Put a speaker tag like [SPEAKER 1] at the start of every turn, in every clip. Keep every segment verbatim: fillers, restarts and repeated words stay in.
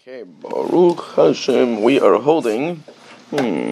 [SPEAKER 1] Okay, Baruch Hashem, we are holding. Hmm.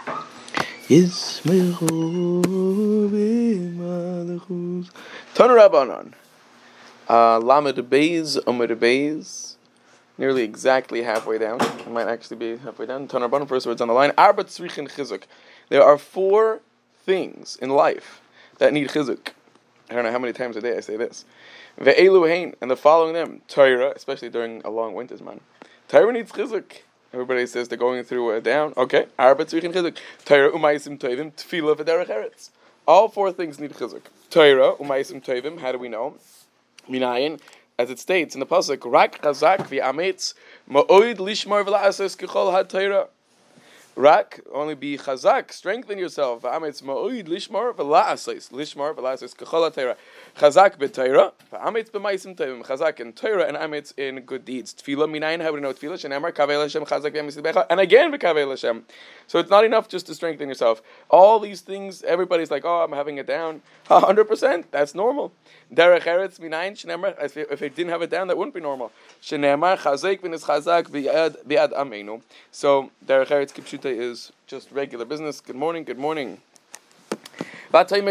[SPEAKER 1] Tana Rabbanon. Uh, Lamed Beis, Omer Beis. Nearly exactly halfway down. It might actually be halfway down. Tana Rabbanon, first words on the line. Arba tzrichin chizuk. There are four things in life that need chizuk. I don't know how many times a day I say this. Ve'elu hein, and the following them. Torah, especially during a long winter's man. Torah needs chizuk. Everybody says they're going through a down. Okay. Arba tzrichin chizuk. Torah u'maisim tovim tefillah v'derech eretz. All four things need chizuk. Torah u'maisim tovim. How do we know? Minayin, as it states in the pasuk, rak chazak v'ametz ma'oid lishmar v'la'ases k'chol ha-Torah. Rak, only be chazak, strengthen yourself. V'ametz ma'oid lishmar v'la'ases. Lishmar v'la'ases k'chol ha-Torah. Chazak b'Torah, v'ametz b'maisim tovim. Chazak in Torah and ametz in good deeds. Tefillah minayin, how do we know tefillah? Shenemar kavei Hashem chazak v'ametz b'echa. And again v'kavei Hashem. So it's not enough just to strengthen yourself. All these things, everybody's like, oh, I'm having it down. one hundred percent, that's normal. Derech eretz minayin, shenemar, if they didn't have it down, that wouldn't be normal. Shenemar chazak v'nis chazak v'yad amenu. So, derech eretz kipshuta is just regular business. Good morning, good morning. Hashem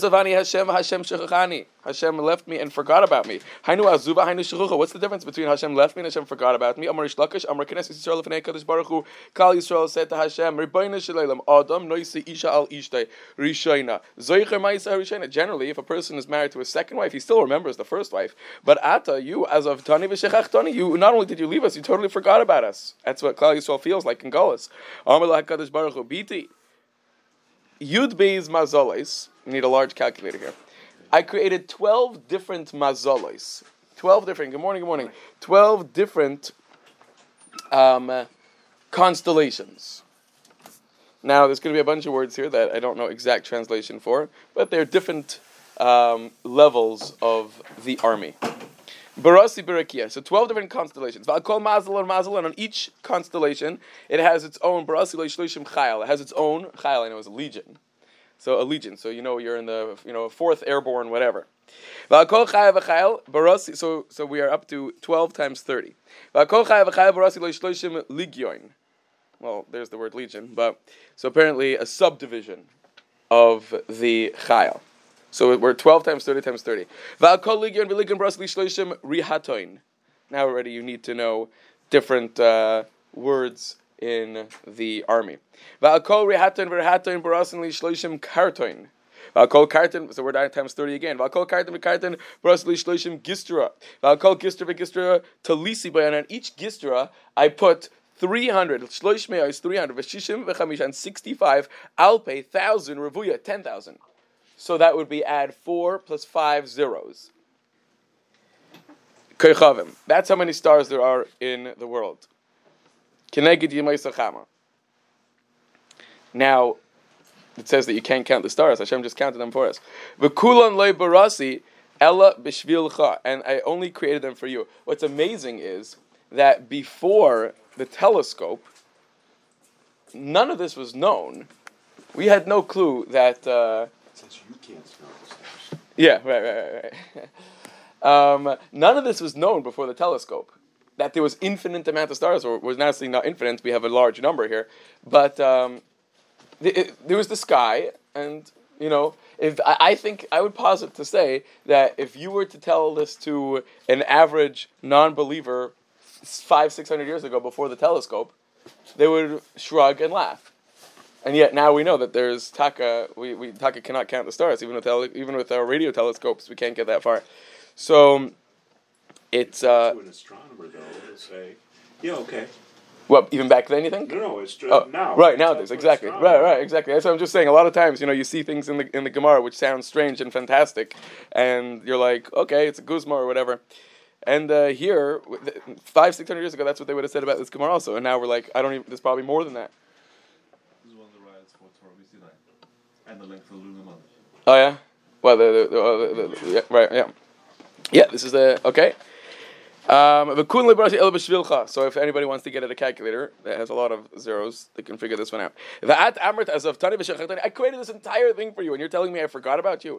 [SPEAKER 1] Hashem left me and forgot about me. What's the difference between Hashem left me and Hashem forgot about me? Amar Ishlakish, Amar Knesset Yisrael L'fnei Kadosh Baruch Hu. Kal Yisrael said to Hashem, Ribono shel Olam, Adam noise isha al ishtay rishayna. Zoicher ma'isa rishayna. Generally, if a person is married to a second wife, he still remembers the first wife. But Ata, you, as of Tani v'shechach Tani, you not only did you leave us, you totally forgot about us. That's what Kal Yisrael feels like in Golas. Amar LaHakadosh Baruch Hu, Biti. Yud Beis Mazolos. We need a large calculator here. I created twelve different mazolos. Twelve different. Good morning. Good morning. Twelve different um, uh, constellations. Now, there's going to be a bunch of words here that I don't know exact translation for, but they're different um, levels of the army. Barasi Barakia. So twelve different constellations. V'akol mazal and mazal, and on each constellation, it has its own Barasi Leishloshim Chayal. It has its own Chayal. I know it's a legion. So a legion. So you know you're in the you know fourth airborne whatever. V'akol Chayal v'Chayal Barasi. So so we are up to twelve times thirty. V'akol Chayal v'Chayal Barasi Leishloshim Ligioin. Well, there's the word legion, but so apparently a subdivision of the Chayal. So we're twelve times thirty times thirty. Now already you need to know different uh, words in the army. So we're nine times thirty again. And on each gistra I put three hundred, three hundred, and sixty-five, alpe, thousand, revuya, ten thousand. So that would be add four plus five zeros. Koichavim. That's how many stars there are in the world. Keneged Yemei Sachama. Now, it says that you can't count the stars. Hashem just counted them for us. V'kulan loy barasi ella b'shvilcha. And I only created them for you. What's amazing is that before the telescope, none of this was known. We had no clue that... Uh,
[SPEAKER 2] Since you can't smell the stars.
[SPEAKER 1] Yeah, right, right, right. um, none of this was known before the telescope. That there was infinite amount of stars, or was naturally not infinite. We have a large number here, but um, the, it, there was the sky, and you know, if I, I think I would posit to say that if you were to tell this to an average non-believer five, six hundred years ago before the telescope, they would shrug and laugh. And yet now we know that there's Taka. We, we Taka cannot count the stars, even with tele, even with our radio telescopes. We can't get that far. So it's uh,
[SPEAKER 2] to an astronomer though, it'll say, yeah, okay.
[SPEAKER 1] What, even back then you think?
[SPEAKER 2] No, no, it's true
[SPEAKER 1] oh,
[SPEAKER 2] now.
[SPEAKER 1] Right nowadays, exactly. Right, right, exactly. That's what I'm just saying. A lot of times, you know, you see things in the in the Gemara which sound strange and fantastic, and you're like, okay, it's a guzma or whatever. And uh, here, five, six hundred years ago, that's what they would have said about this Gemara also. And now we're like, I don't even. There's probably more than that.
[SPEAKER 3] And the length of the lunar month.
[SPEAKER 1] Oh yeah, well the, the, the, the, the yeah, right yeah, yeah. This is the okay. Um, so if anybody wants to get at a calculator that has a lot of zeros, they can figure this one out. I created this entire thing for you, and you're telling me I forgot about you.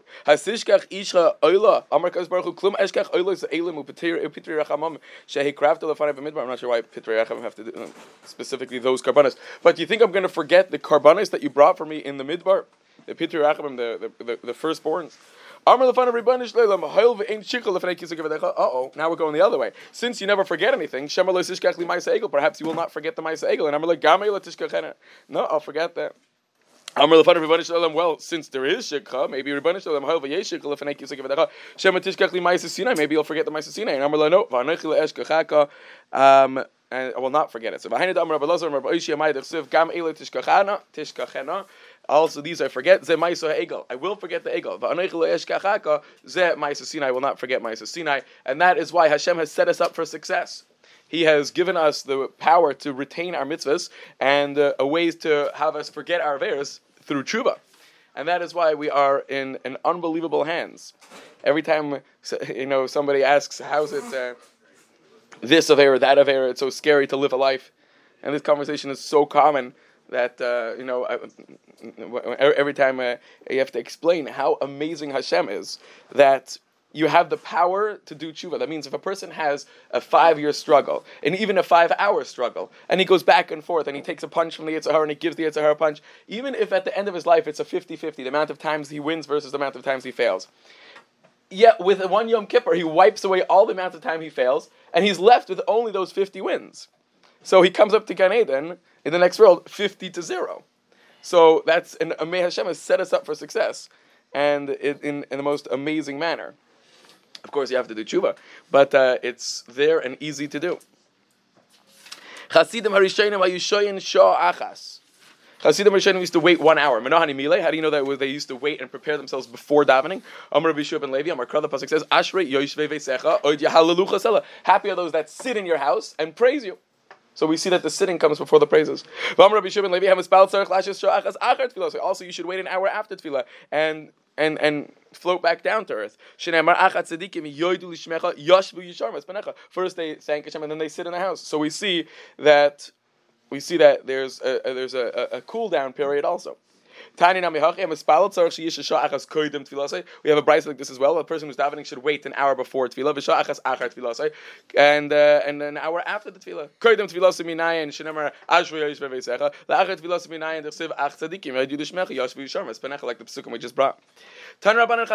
[SPEAKER 1] I'm not sure why Pitrei Rachamim have to do um, specifically those karbanos. But you think I'm going to forget the karbanos that you brought for me in the midbar? The Pitrei Rachamim, the, the, the, the firstborns? Uh-oh, now we're going the other way. Since you never forget anything, perhaps you will not forget the Maisa Egel. And I'm like, no, I'll forget that. Well, since there is shikha, maybe Rebbeinu Shalom ha'il v'yesh shikha l'fnei kisei k'vedecha shema tishkach li ma'aseh Sinai. Maybe you'll forget the ma'aseh Sinai. And Amar no, v'anochi le'eshkachaka, um, and I will not forget it. So v'hainu d'amar Rabbi Elazar, Rabbi Oishia Mai d'chsiv gam eile tishkachana tishkachena. Also, these I forget. Ze ma'aseh ha'egel. I will forget the egel. V'anochi le'eshkachaka ze ma'aseh Sinai. I will not forget ma'aseh Sinai. And that is why Hashem has set us up for success. He has given us the power to retain our mitzvahs and uh, a ways to have us forget our averos through tshuva. And that is why we are in, in unbelievable hands. Every time you know somebody asks, how's it uh, this avera, that avera, it's so scary to live a life. And this conversation is so common that, uh, you know, every time uh, you have to explain how amazing Hashem is, that you have the power to do tshuva. That means if a person has a five-year struggle, and even a five-hour struggle, and he goes back and forth, and he takes a punch from the Yetzer Hara, and he gives the Yetzer Hara a punch, even if at the end of his life it's a fifty-fifty, the amount of times he wins versus the amount of times he fails. Yet with one Yom Kippur, he wipes away all the amount of time he fails, and he's left with only those fifty wins. So he comes up to Gan Eden, in the next world, fifty to zero. So that's, and May Hashem has set us up for success, and it, in, in the most amazing manner. Of course, you have to do tshuva, but uh, it's there and easy to do. Chasidim Harishonim Hayushoyin Shah Achas. Chasidim Harishonim used to wait one hour. Menohani Milei. How do you know that they used to wait and prepare themselves before davening? Amar Rabbi Yeshua ben Levi. Amar Kra, the pasuk says, Ashrei Yoshvei Veisecha Od Yahalalu Chasela. Happy are those that sit in your house and praise you. So we see that the sitting comes before the praises. Also, you should wait an hour after tefillah and and and float back down to earth. First they thank Hashem and then they sit in the house. So we see that we see that there's a, a there's a, a, a cool down period also. We have a brayso like this as well. A person who's davening should wait an hour before tefillah, and uh, and an hour after the tefillah. Like the psukim we just brought. The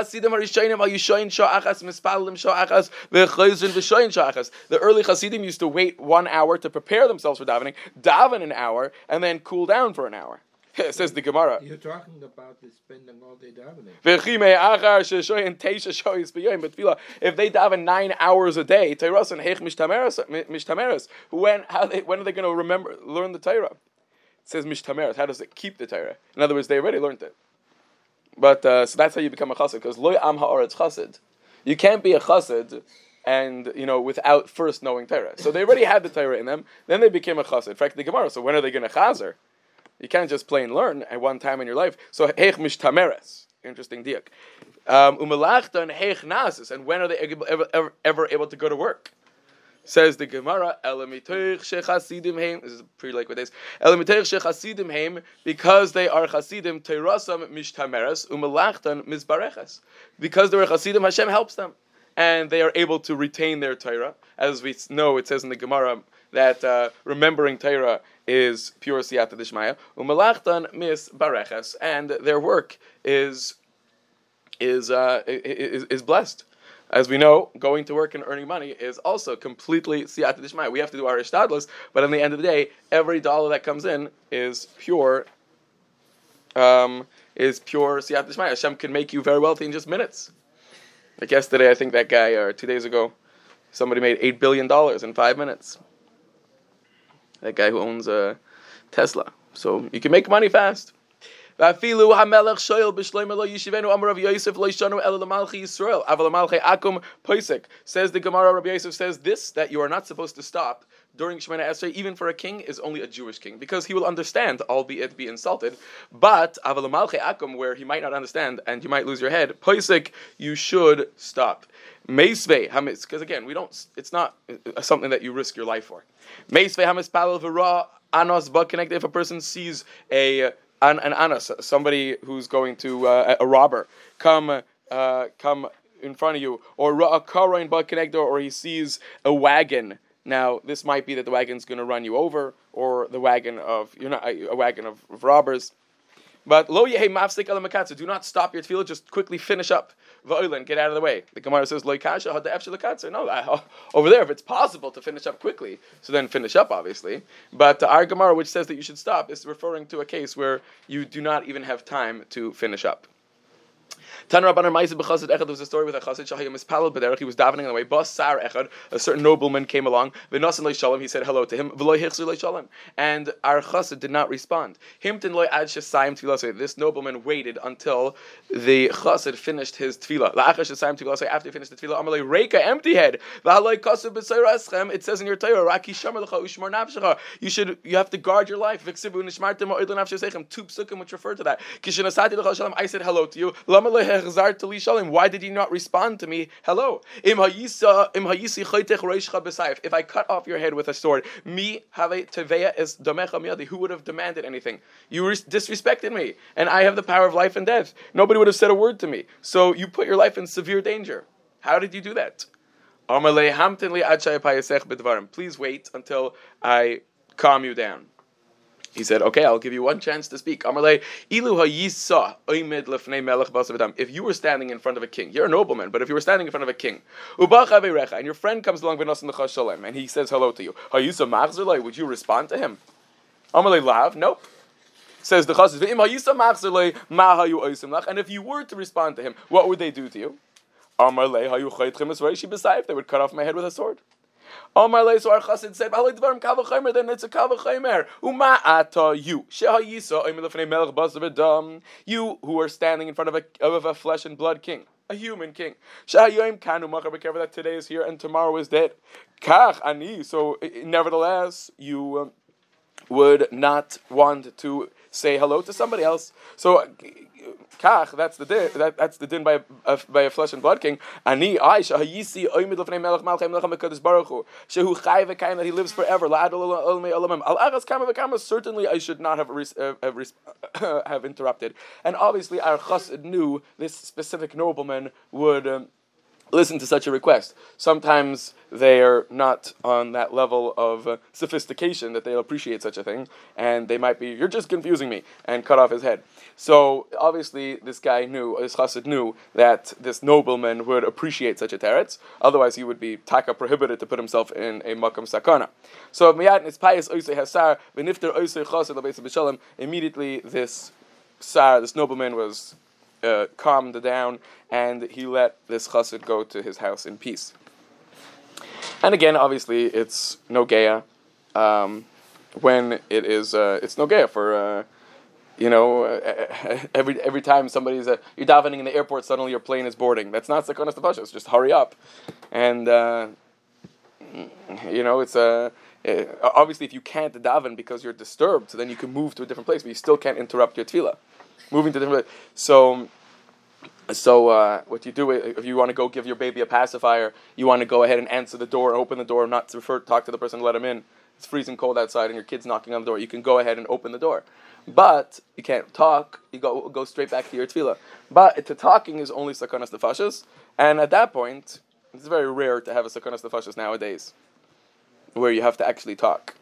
[SPEAKER 1] early Hasidim used to wait one hour to prepare themselves for davening, daven an hour, and then cool down for an hour. It says the Gemara.
[SPEAKER 4] You're talking about the spending all day davening.
[SPEAKER 1] If they daven nine hours a day, when how they when are they going to remember learn the Torah? It says mishtameres. How does it keep the Torah? In other words, they already learned it. But uh, so that's how you become a chassid, because loy am haaretz chassid. You can't be a chassid and you know without first knowing Torah. So they already had the Torah in them. Then they became a chassid. In fact, the Gemara. So when are they going to chazer? You can't just plain learn at one time in your life. So heich mishtameres. Interesting diak. Umelachta and heich nasis. And when are they ever, ever, ever able to go to work? Says the Gemara, Elamitoich shechasidim heim. This is pretty like what it is. Elamitoich shechasidim heim, because they are chasidim, teirasam mishtameres, umelachtan mizbareches. Because they are chasidim, Hashem helps them. And they are able to retain their Torah. As we know, it says in the Gemara that uh, remembering Torah is pure siyata d'shmaya. Umelachtan mis bareches, and their work is is, uh, is is blessed. As we know, going to work and earning money is also completely siyata d'shmaya. We have to do our ishtadlus, but at the end of the day, every dollar that comes in is pure. Um, is pure siyata d'shmaya. Hashem can make you very wealthy in just minutes. Like yesterday, I think that guy, or two days ago, somebody made eight billion dollars in five minutes. That guy who owns a Tesla. So you can make money fast. Says the Gemara, Rabbi Yosef says this, that you are not supposed to stop during Shemona Esrei, even for a king, is only a Jewish king, because he will understand, albeit be insulted. But Aval Malche Akum, where he might not understand and you might lose your head, Poisik, you should stop. Meisve Hamis, because again, we don't. It's not something that you risk your life for. Meisve Hamis Palal V'Ra Anos Ba connected. If a person sees a an, an anos, somebody who's going to uh, a robber, come uh, come in front of you, or a Karain Ba connector, or he sees a wagon. Now, this might be that the wagon's going to run you over, or the wagon of you know a wagon of, of robbers. But lo yehi mafsik ala makatzer. Do not stop your tefillah. Just quickly finish up. Va'olen, get out of the way. The Gemara says lo kasha had the efshel makatzer. No, I, over there, if it's possible to finish up quickly, so then finish up, obviously. But uh, our Gemara, which says that you should stop, is referring to a case where you do not even have time to finish up. Tan Rabbanan Ma'aseh b'Chassid Echad. There was a story with a Chassid Shahayim Mispalel B'derech. He was davening on the way. Bas Sar Echad. A certain nobleman came along. V'nasan Lei Shalom. He said hello to him. V'Loi Hichzu Lei Shalom. And our Chassid did not respond. Himtin Loi Ad Shesayim Tfilah. This nobleman waited until the Chassid finished his Tfilah. La'achar Shesayim Tfilah. After he finished the Tfilah, Amalei Reika, empty head. V'Haloi Kasu B'Seir Eschem. It says in your Torah, Raki Shamar Lecha Ushmar Nafshecha. You should, you have to guard your life. V'Ksibu Nishmartem O'Idlan Nafshesechem. Two psukim which refer to that. Kishenasati Lecha Shalom. I said hello to you. Lama Lehechzar Tali Shalom. Why did you not respond to me? Hello. If I cut off your head with a sword, me have teveya is domecha miyadi. Who would have demanded anything? You disrespected me, and I have the power of life and death. Nobody would have said a word to me. So you put your life in severe danger. How did you do that? Please wait until I calm you down. He said, okay, I'll give you one chance to speak. If you were standing in front of a king, you're a nobleman, but if you were standing in front of a king, and your friend comes along and he says hello to you, would you respond to him? Nope. Says the Chassid, and if you were to respond to him, what would they do to you? They would cut off my head with a sword. Omar Le, so our Chassid said, then it's a kavachimer. Uma ata you. You who are standing in front of a, of a flesh and blood king, a human king. Be careful that today is here and tomorrow is dead. Kach ani. So nevertheless, you um, would not want to say hello to somebody else. So Kach, that's the din. That, that's the din by a, by a flesh and blood king. Ani Aisha Hayisi Oimid Lefnei Melech Malchem Melchem Mekadosh Baruch Hu Shehu Chai V'Kaim, that he lives forever. La'ad Olamei Olamim Al Agas Kama V'Kama. Certainly, I should not have res, uh, have, res, have interrupted. And obviously, our Chassid knew this specific nobleman would. Um, Listen to such a request. Sometimes they are not on that level of uh, sophistication that they'll appreciate such a thing, and they might be, you're just confusing me, and cut off his head. So obviously this guy knew, this chassid knew, that this nobleman would appreciate such a teretz, otherwise he would be taka prohibited to put himself in a makam sakana. So miyad nispayis oisei hasar, v'nifter oisei chassid l'beis b'shalom, immediately this sar, this nobleman was Uh, calmed down, and he let this chassid go to his house in peace. And again, obviously, it's nogeya um, when it is. Uh, it's nogeya for uh, you know uh, every every time somebody's uh, you're davening in the airport, suddenly your plane is boarding. That's not sakonas tefashos. Just hurry up, and uh, you know it's a. Uh, obviously, if you can't daven because you're disturbed, then you can move to a different place, but you still can't interrupt your tefillah. Moving to different, so so uh, what you do if you want to go give your baby a pacifier, you want to go ahead and answer the door, open the door, not to refer, talk to the person, let him in. It's freezing cold outside, and your kid's knocking on the door. You can go ahead and open the door, but you can't talk. You go go straight back to your tefillah. But the talking is only sakonas nefashos, and at that point, it's very rare to have a sakonas nefashos nowadays, where you have to actually talk.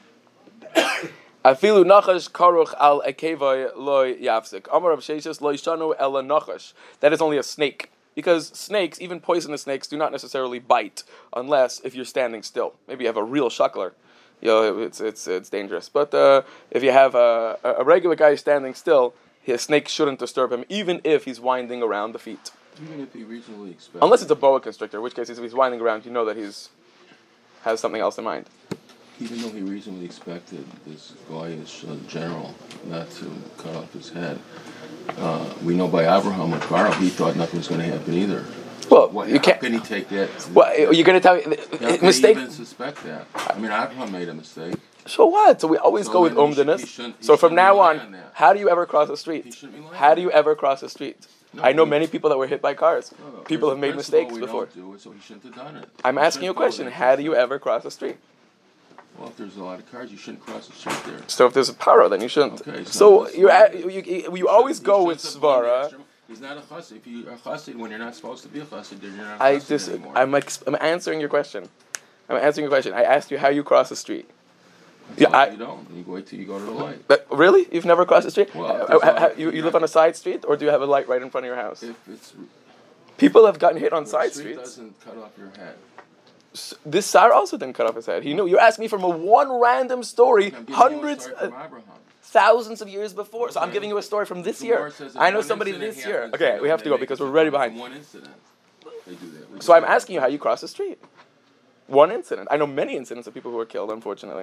[SPEAKER 1] Afilu nachash karuch al ekevay loy yafsik. Amar Rav Sheshes loy shanu ela nachash. That is only a snake, because snakes, even poisonous snakes, do not necessarily bite unless if you're standing still. Maybe you have a real shuckler, you know, it's it's it's dangerous. But uh, if you have a, a regular guy standing still, a snake shouldn't disturb him, even if he's winding around the feet.
[SPEAKER 5] Even if he reasonably expects.
[SPEAKER 1] Unless it's a boa constrictor, in which case if he's winding around, you know that he's has something else in mind.
[SPEAKER 5] Even though he reasonably expected this Goyish uh, general not to cut off his head, uh, we know by Abraham with Pharaoh, he thought nothing was going to happen either.
[SPEAKER 1] Well,
[SPEAKER 5] What, what,
[SPEAKER 1] you
[SPEAKER 5] how
[SPEAKER 1] can't.
[SPEAKER 5] can he take that?
[SPEAKER 1] Well, you're going to tell me
[SPEAKER 5] How can
[SPEAKER 1] mistake.
[SPEAKER 5] he even suspect that? I mean, Abraham made a mistake.
[SPEAKER 1] So what? So we always
[SPEAKER 5] So
[SPEAKER 1] go with
[SPEAKER 5] then he should- he
[SPEAKER 1] umdanis.
[SPEAKER 5] shouldn't- he
[SPEAKER 1] So from
[SPEAKER 5] shouldn't
[SPEAKER 1] now
[SPEAKER 5] rely
[SPEAKER 1] on,
[SPEAKER 5] on that.
[SPEAKER 1] how do you ever cross the street?
[SPEAKER 5] He shouldn't rely
[SPEAKER 1] How
[SPEAKER 5] on
[SPEAKER 1] do you
[SPEAKER 5] that.
[SPEAKER 1] ever cross the street?
[SPEAKER 5] No,
[SPEAKER 1] I know
[SPEAKER 5] we-
[SPEAKER 1] many people that were hit by cars.
[SPEAKER 5] No, no,
[SPEAKER 1] People
[SPEAKER 5] first-
[SPEAKER 1] have made
[SPEAKER 5] first of all,
[SPEAKER 1] mistakes
[SPEAKER 5] we
[SPEAKER 1] before.
[SPEAKER 5] Don't do it, so he shouldn't have done it.
[SPEAKER 1] I'm
[SPEAKER 5] He
[SPEAKER 1] asking you a
[SPEAKER 5] shouldn't follow
[SPEAKER 1] question.
[SPEAKER 5] that
[SPEAKER 1] How do you
[SPEAKER 5] process.
[SPEAKER 1] ever cross the street?
[SPEAKER 5] Well, if there's a lot of cars, you shouldn't cross the street there.
[SPEAKER 1] So if there's a para, then you shouldn't.
[SPEAKER 5] Okay, so
[SPEAKER 1] so
[SPEAKER 5] that's
[SPEAKER 1] you,
[SPEAKER 5] fine.
[SPEAKER 1] you, you, you,
[SPEAKER 5] He
[SPEAKER 1] you always
[SPEAKER 5] shouldn't-
[SPEAKER 1] go
[SPEAKER 5] he
[SPEAKER 1] with
[SPEAKER 5] shouldn't have gone the
[SPEAKER 1] svara.
[SPEAKER 5] extra- He's not a chassid. If you're a chassid when you're not supposed to be a chassid, then you're not a
[SPEAKER 1] I
[SPEAKER 5] chassid
[SPEAKER 1] dis-
[SPEAKER 5] anymore.
[SPEAKER 1] I'm, ex- I'm answering your question. I'm answering your question. I asked you how you cross the street. Yeah,
[SPEAKER 5] No,
[SPEAKER 1] I-
[SPEAKER 5] you don't. You wait till you go to the light.
[SPEAKER 1] But really? You've never crossed the street?
[SPEAKER 5] Well,
[SPEAKER 1] Uh,
[SPEAKER 5] there's
[SPEAKER 1] uh,
[SPEAKER 5] a-
[SPEAKER 1] uh, you, you live on a side street, or do you have a light right in front of your house?
[SPEAKER 5] If it's
[SPEAKER 1] People have gotten hit on
[SPEAKER 5] the
[SPEAKER 1] side
[SPEAKER 5] street
[SPEAKER 1] streets.
[SPEAKER 5] doesn't cut off your head.
[SPEAKER 1] S- This Sar also didn't cut off his head. He knew. You're asking me from a one random story,
[SPEAKER 5] I'm giving you a
[SPEAKER 1] hundreds,
[SPEAKER 5] story
[SPEAKER 1] uh,
[SPEAKER 5] from Abraham.
[SPEAKER 1] thousands of years before. So I'm
[SPEAKER 5] Okay.
[SPEAKER 1] giving you a story from this
[SPEAKER 5] The
[SPEAKER 1] year.
[SPEAKER 5] Gemara says if
[SPEAKER 1] I know
[SPEAKER 5] one
[SPEAKER 1] somebody
[SPEAKER 5] incident
[SPEAKER 1] this year.
[SPEAKER 5] happens,
[SPEAKER 1] Okay,
[SPEAKER 5] they-
[SPEAKER 1] we have to
[SPEAKER 5] they
[SPEAKER 1] go
[SPEAKER 5] make
[SPEAKER 1] because
[SPEAKER 5] it
[SPEAKER 1] we're already
[SPEAKER 5] from
[SPEAKER 1] behind.
[SPEAKER 5] One incident. They do that. We
[SPEAKER 1] So I'm
[SPEAKER 5] just-
[SPEAKER 1] asking you how you cross the street. One incident. I know many incidents of people who were killed, unfortunately.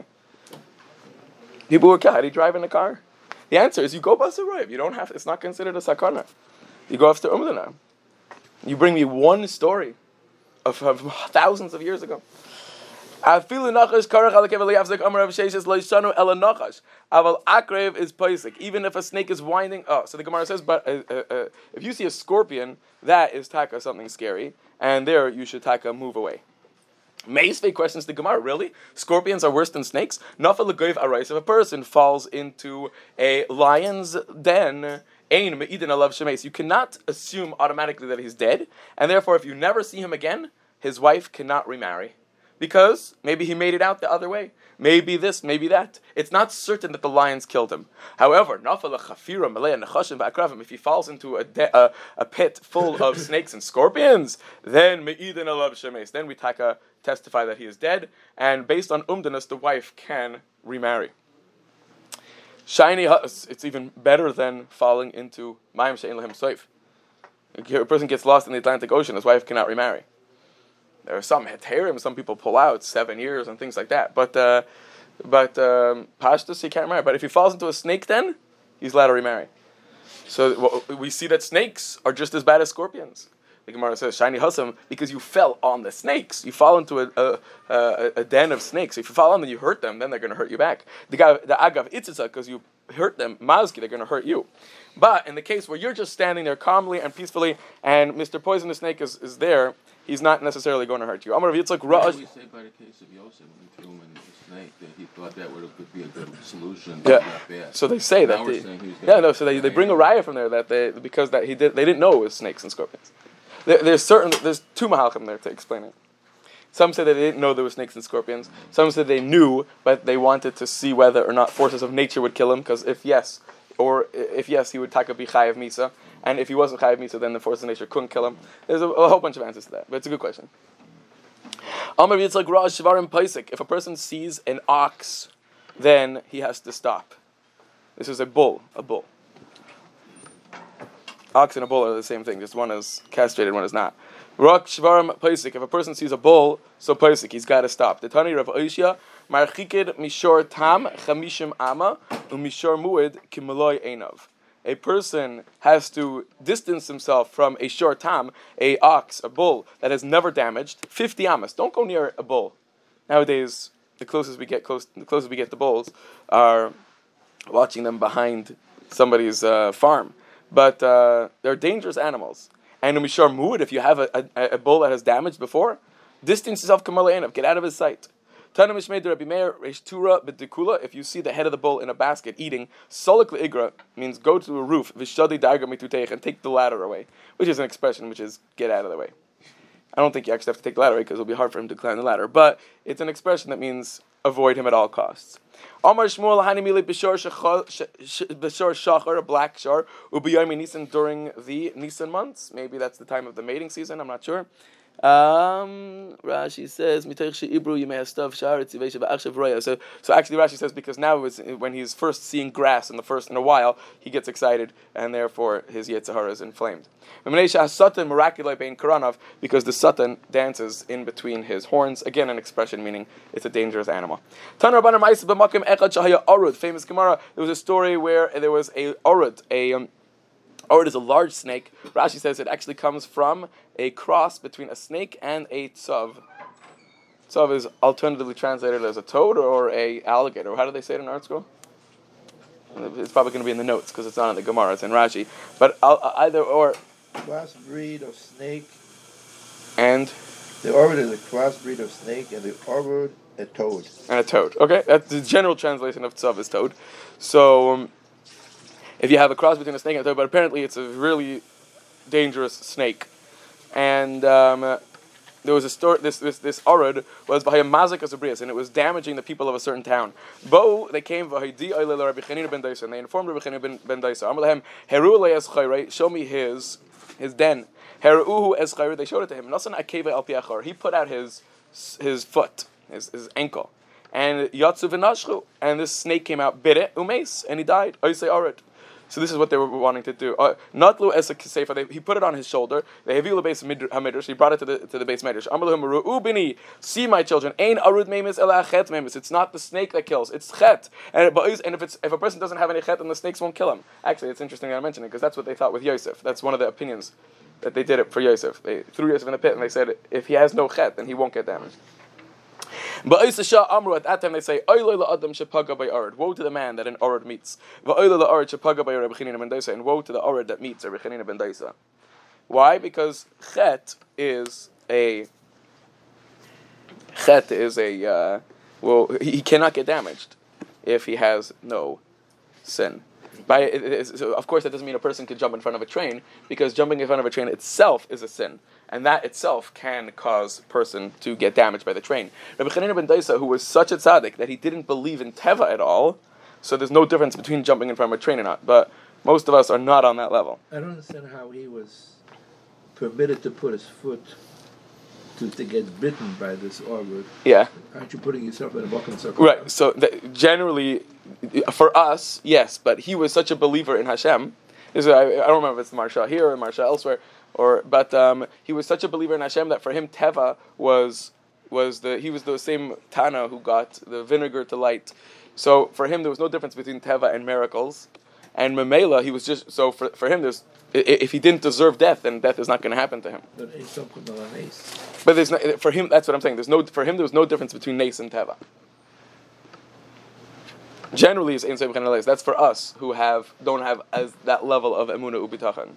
[SPEAKER 1] People were killed. How do you drive in a car? The answer is you go bus roiv. You don't have. It's not considered a sakana. You go after umdana. You bring me one story of, of thousands of years ago. Afilu nachash karach alakeveli avzek amar Rav Sheshes lo yishanu ela nachash. Aval akrev is paisik. Even if a snake is winding. Oh, so the Gemara says, but uh, uh, uh, if you see a scorpion, that is taka something scary, and there you should taka move away. Meisvei questions the Gemara, really? Scorpions are worse than snakes? Nafal legoiv arais. If a person falls into a lion's den, ein me'idin alav shemeis, you cannot assume automatically that he's dead, and therefore if you never see him again, his wife cannot remarry. Because maybe he made it out the other way. Maybe this, maybe that. It's not certain that the lions killed him. However, if he falls into a, de- a, a pit full of snakes and scorpions, then then we taka testify that he is dead, and based on umdanas, the wife can remarry. Shiny, it's even better than falling into mayim she'en lahem soif. A person gets lost in the Atlantic Ocean, his wife cannot remarry. There are some heterim, some people pull out seven years and things like that. But uh, but um, pashtus, he can't marry. But if he falls into a snake den, he's allowed to remarry. So well, we see that snakes are just as bad as scorpions. The Gemara says, "Shiny Hussam," because you fell on the snakes. You fall into a, a, a, a den of snakes. If you fall on them, you hurt them, then they're going to hurt you back. The guy, the agav itzitza, because you hurt them, mazki, they're going to hurt you. But in the case where you're just standing there calmly and peacefully, and Mister Poisonous Snake is, is there, he's not necessarily going to hurt you. Amar Rav Yitzchak
[SPEAKER 5] What
[SPEAKER 1] Ra'ash.
[SPEAKER 5] do we say by the case of Yosef when he threw him in the snake that he thought that would, would be a good solution?
[SPEAKER 1] Yeah.
[SPEAKER 5] Not bad.
[SPEAKER 1] So they say
[SPEAKER 5] Now
[SPEAKER 1] that.
[SPEAKER 5] we're
[SPEAKER 1] They,
[SPEAKER 5] saying he was
[SPEAKER 1] yeah,
[SPEAKER 5] gonna-
[SPEAKER 1] no. So they, they bring a raya from there that they because that he did they didn't know it was snakes and scorpions. There, there's certain there's two mahalchim there to explain it. Some say that they didn't know there were snakes and scorpions. Some say they knew, but they wanted to see whether or not forces of nature would kill him. Because if yes, or if yes, he would taka be chayav misa, and if he wasn't chayav misa, then the forces of nature couldn't kill him. There's a, a whole bunch of answers to that, but it's a good question. Amar Yitzchak Ra'ash Shvarim Paisik. If a person sees an ox, then he has to stop. This is a bull, a bull. Ox and a bull are the same thing. Just one is castrated, one is not. Rak Shvarim Paisik. If a person sees a bull, so Paisik, he's got to stop. The Tani Rav Oishya, Marchikid Mishor Tam Chamishim Ama Umishor Muid Kimaloi Einav. A person has to distance himself from a short tam, a ox, a bull that has never damaged, fifty amas. Don't go near a bull. Nowadays, the closest we get close, the closest we get to bulls are watching them behind somebody's uh, farm. But uh, they're dangerous animals. And umishar muad, if you have a, a, a bull that has damaged before, distance yourself kamala, get out of his sight. If you see the head of the bull in a basket eating, solik igra means go to a roof, and take the ladder away, which is an expression which is get out of the way. I don't think you actually have to take the ladder away because it'll be hard for him to climb the ladder, but it's an expression that means avoid him at all costs. Amar Shmuel Hanimili Bishor Shachar, a black shar, Ubiyami Nisan during the Nisan months. Maybe that's the time of the mating season, I'm not sure. Um, Rashi says, Ibru, you may have stuff shar So, so actually, Rashi says because now it's when he's first seeing grass in the first in a while, he gets excited, and therefore his Yetzirah is inflamed. Because the Satan dances in between his horns. Again, an expression meaning it's a dangerous animal. Famous Gemara. There was a story where there was a orud, a um, Orud is a large snake. Rashi says it actually comes from a cross between a snake and a tzav. Tzav is alternatively translated as a toad or a alligator. How do they say it in art school? It's probably going to be in the notes because it's not in the Gemara, it's in Rashi. But uh, either or.
[SPEAKER 4] Crossbreed of snake.
[SPEAKER 1] And?
[SPEAKER 4] The orbit is a crossbreed of snake, and the orbit a toad.
[SPEAKER 1] And a toad. Okay, that's the general translation of tzav is toad. So, um, if you have a cross between a snake and a toad, but apparently it's a really dangerous snake. And um, uh, there was a story, this this this orod was by a mazik asabrias, and it was damaging the people of a certain town. Bo, they came, v'haydi oile Rabbi Chanina ben Daisa, and they informed Rabbi Chanina ben, ben Daisa, Amar lahem, heru le'es chayre, show me his, his den. Heru'uhu es chayre, they showed it to him. Nasan akeva al piachar, he put out his his foot, his, his ankle. And yatsu v'nashchu, and this snake came out, bit it, umes, and he died. Oisei orod. So this is what they were wanting to do. Natlu es a kiseifa. He put it on his shoulder. They hevilu base hamidrash. He brought it to the to the base midrash. Amaluhim ru'ubini. See, my children, ain arud memis ela chet memis. It's not the snake that kills. It's chet. And and if it's if a person doesn't have any chet, then the snakes won't kill him. Actually, it's interesting that I mentioned it because that's what they thought with Yosef. That's one of the opinions that they did it for Yosef. They threw Yosef in the pit and they said if he has no chet, then he won't get damaged. But Amru, at that time they say, woe to the man that an Orad meets. And woe to the Orad that meets Rabbi Chanina ben Daisa. Why? Because Chet is a Chet is a uh, well, he cannot get damaged if he has no sin. By it, it, so of course, that doesn't mean a person can jump in front of a train, because jumping in front of a train itself is a sin, and that itself can cause a person to get damaged by the train. Rabbi Chanina ben Daisa, who was such a tzaddik that he didn't believe in teva at all, so there's no difference between jumping in front of a train or not. But most of us are not on that level.
[SPEAKER 4] I don't understand how he was permitted to put his foot to, to get bitten by this auger.
[SPEAKER 1] Yeah.
[SPEAKER 4] Aren't you putting yourself in a bucket circle?
[SPEAKER 1] Right. So th- generally, for us, yes, but he was such a believer in Hashem. This is, I, I don't remember if it's Marsha here or Marsha elsewhere, or but um, he was such a believer in Hashem that for him teva was was the he was the same Tana who got the vinegar to light. So for him there was no difference between teva and miracles, and Memela he was just so for for him there's if he didn't deserve death, then death is not going to happen to him.
[SPEAKER 4] But
[SPEAKER 1] But there's no, for him that's what I'm saying. There's no for him there was no difference between nes and teva. Generally, it's ein seim chen. That's for us who have don't have as that level of emuna ubitachan.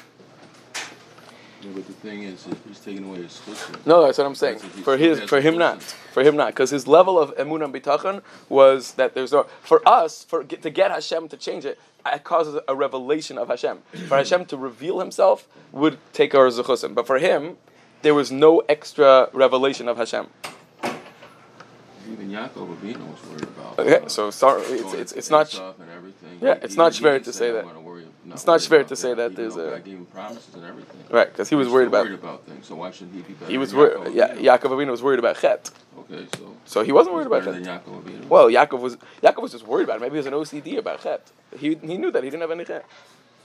[SPEAKER 5] Yeah, but the thing is, he's taking away his chusha.
[SPEAKER 1] No, that's what I'm saying. For his, for him not, for him not, because his level of emuna bitachon was that there's no. For us, for to get Hashem to change it, it causes a revelation of Hashem. For Hashem to reveal Himself would take our zechusim, but for him, there was no extra revelation of Hashem.
[SPEAKER 5] Even Yaakov Avinu was worried about.
[SPEAKER 1] Okay,
[SPEAKER 5] uh,
[SPEAKER 1] so sorry, it's it's it's not.
[SPEAKER 5] And everything.
[SPEAKER 1] Yeah,
[SPEAKER 5] He-
[SPEAKER 1] it's
[SPEAKER 5] he-
[SPEAKER 1] not
[SPEAKER 5] he
[SPEAKER 1] fair
[SPEAKER 5] didn't
[SPEAKER 1] to
[SPEAKER 5] say,
[SPEAKER 1] say
[SPEAKER 5] "I'm
[SPEAKER 1] that.
[SPEAKER 5] gonna worry- not
[SPEAKER 1] It's not
[SPEAKER 5] worry
[SPEAKER 1] fair
[SPEAKER 5] about
[SPEAKER 1] to say that
[SPEAKER 5] Even
[SPEAKER 1] there's
[SPEAKER 5] though
[SPEAKER 1] a-
[SPEAKER 5] God gave him promises and everything.
[SPEAKER 1] Right, because he was
[SPEAKER 5] He's
[SPEAKER 1] worried
[SPEAKER 5] still
[SPEAKER 1] about.
[SPEAKER 5] worried about things. So why shouldn't he be better?
[SPEAKER 1] He was
[SPEAKER 5] than
[SPEAKER 1] worried.
[SPEAKER 5] Yaakov
[SPEAKER 1] Yeah,
[SPEAKER 5] Avinu?
[SPEAKER 1] Yaakov Avinu was worried about Chet.
[SPEAKER 5] Okay, so
[SPEAKER 1] So he wasn't
[SPEAKER 5] he's
[SPEAKER 1] worried about
[SPEAKER 5] better
[SPEAKER 1] Chet.
[SPEAKER 5] than Yaakov Avinu.
[SPEAKER 1] Well, Yaakov was Yaakov was just worried about it. Maybe he was an O C D about Chet. He he knew that he didn't have any Chet.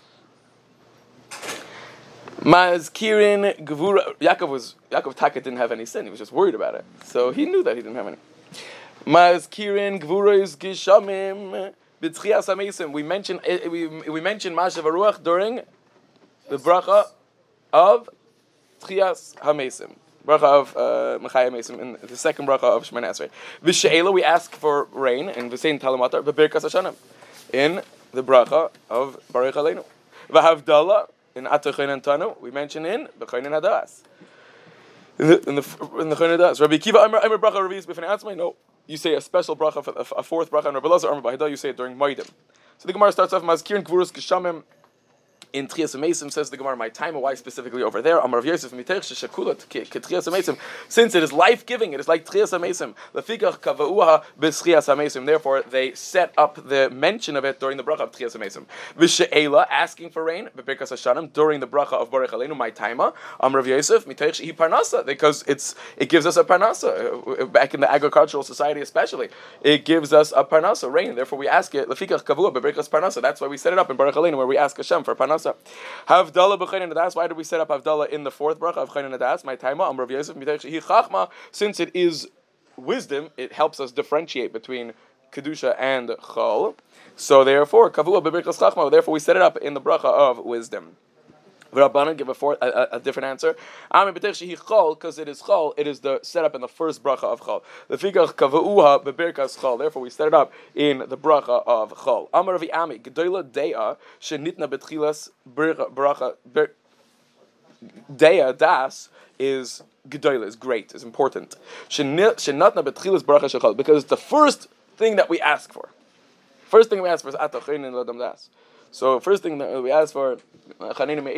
[SPEAKER 1] Mazkirin Gevura. Yaakov was Yaakov Taka didn't have any sin. He was just worried about it. So he knew that he didn't have any. Mazkirin Gvuros Gishamim B'Tchias HaMeisim. We mentioned we we mentioned Mashav Haruach during the bracha of Tchias HaMeisim. Bracha of Mechaya Meisim in the second bracha of Shemoneh Esrei. V'She'ela, we ask for rain in V'Sein Talamatar V'Birkas Hashanim in the bracha of Baruch Aleinu. V'Havdalah in Atochein Tanu, we mention in B'Choin Hadas. In the in the in the Choin Hadas. Rabbi Kiva Amar Amar bracha Revius B'Fnei Atzmai. No, you say a special bracha, for, a, a fourth bracha, and Rabbi Lazar Amar Bahida, you say it during Moedim. So the Gemara starts off Mazkirin Gvuros Geshamim. In Tchias HaMeisim, says the Gemara, my time, why specifically over there? Amar Rav Yosef Mitech Shekula Tchias HaMeisim. Since it is life-giving, it is like Tchias HaMeisim. Lefikach Kavauha B'Tchias HaMeisim. Therefore, they set up the mention of it during the bracha of Tchias HaMeisim. V'She'ela, asking for rain, B'Birkas Hashanim, during the bracha of Baruch Aleinu, my time. Amar Rav Yosef Mitech Shehi Parnasa, because it's it gives us a parnasa. Back in the agricultural society, especially, it gives us a parnasa, rain. Therefore, we ask it Lefikach Kavua B'Birkas Parnasa. That's why we set it up in Baruch Aleinu, where we ask Hashem for parnasa. Havdalah b'Choin Hadas. Why did we set up Havdalah in the fourth bracha of Choin Hadas? My time, Amar Rav Yosef Mitech Shehi Chachma. Since it is wisdom, it helps us differentiate between kedusha and chol. So therefore, Kavua b'Birkas Chachma. Therefore, we set it up in the bracha of wisdom. Rabbanan give a, fourth, a, a, a different answer. Because it is chol, it is the set up in the first bracha of chol. Lefikach kavauha bebirkas chol. Therefore, we set it up in the bracha of chol. Amar Ravi Ami gedola dea shenitna betchilas bracha dea das is gedola, is great, is important. Shenatna betchilas bracha shechol, because it's the first thing that we ask for. First thing we ask for is atachin ladam das. So first thing that we ask for, or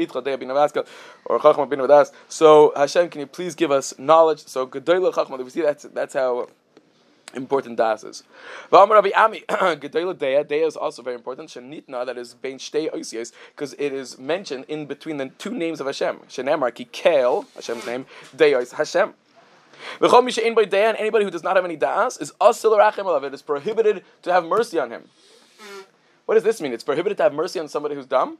[SPEAKER 1] Chachma bin Vadas. So Hashem, can you please give us knowledge? So Gedolah Chachma, we see that's that's how important das is. V'amar Rabbi Ami, Gedolah Deya, Deya is also very important. Shenitna, that is bein shtei oisios, because it is mentioned in between the two names of Hashem. Shenemar ki Kel, Hashem's name, Deya is Hashem. V'chol mi she'ein bo Deya, and anybody who does not have any das is asil rachem alav. It is prohibited to have mercy on him. What does this mean? It's prohibited to have mercy on somebody who's dumb?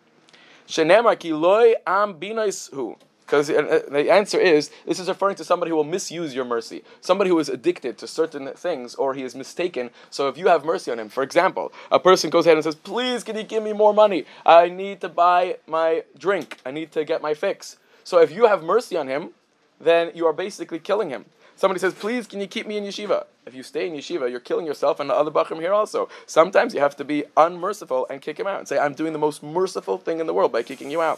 [SPEAKER 1] Shenemar ki loy am binais hu. Because the answer is, this is referring to somebody who will misuse your mercy. Somebody who is addicted to certain things, or he is mistaken. So if you have mercy on him, for example, a person goes ahead and says, please, can you give me more money? I need to buy my drink. I need to get my fix. So if you have mercy on him, then you are basically killing him. Somebody says, please, can you keep me in yeshiva? If you stay in yeshiva, you're killing yourself and the other bachrim here also. Sometimes you have to be unmerciful and kick him out and say, I'm doing the most merciful thing in the world by kicking you out.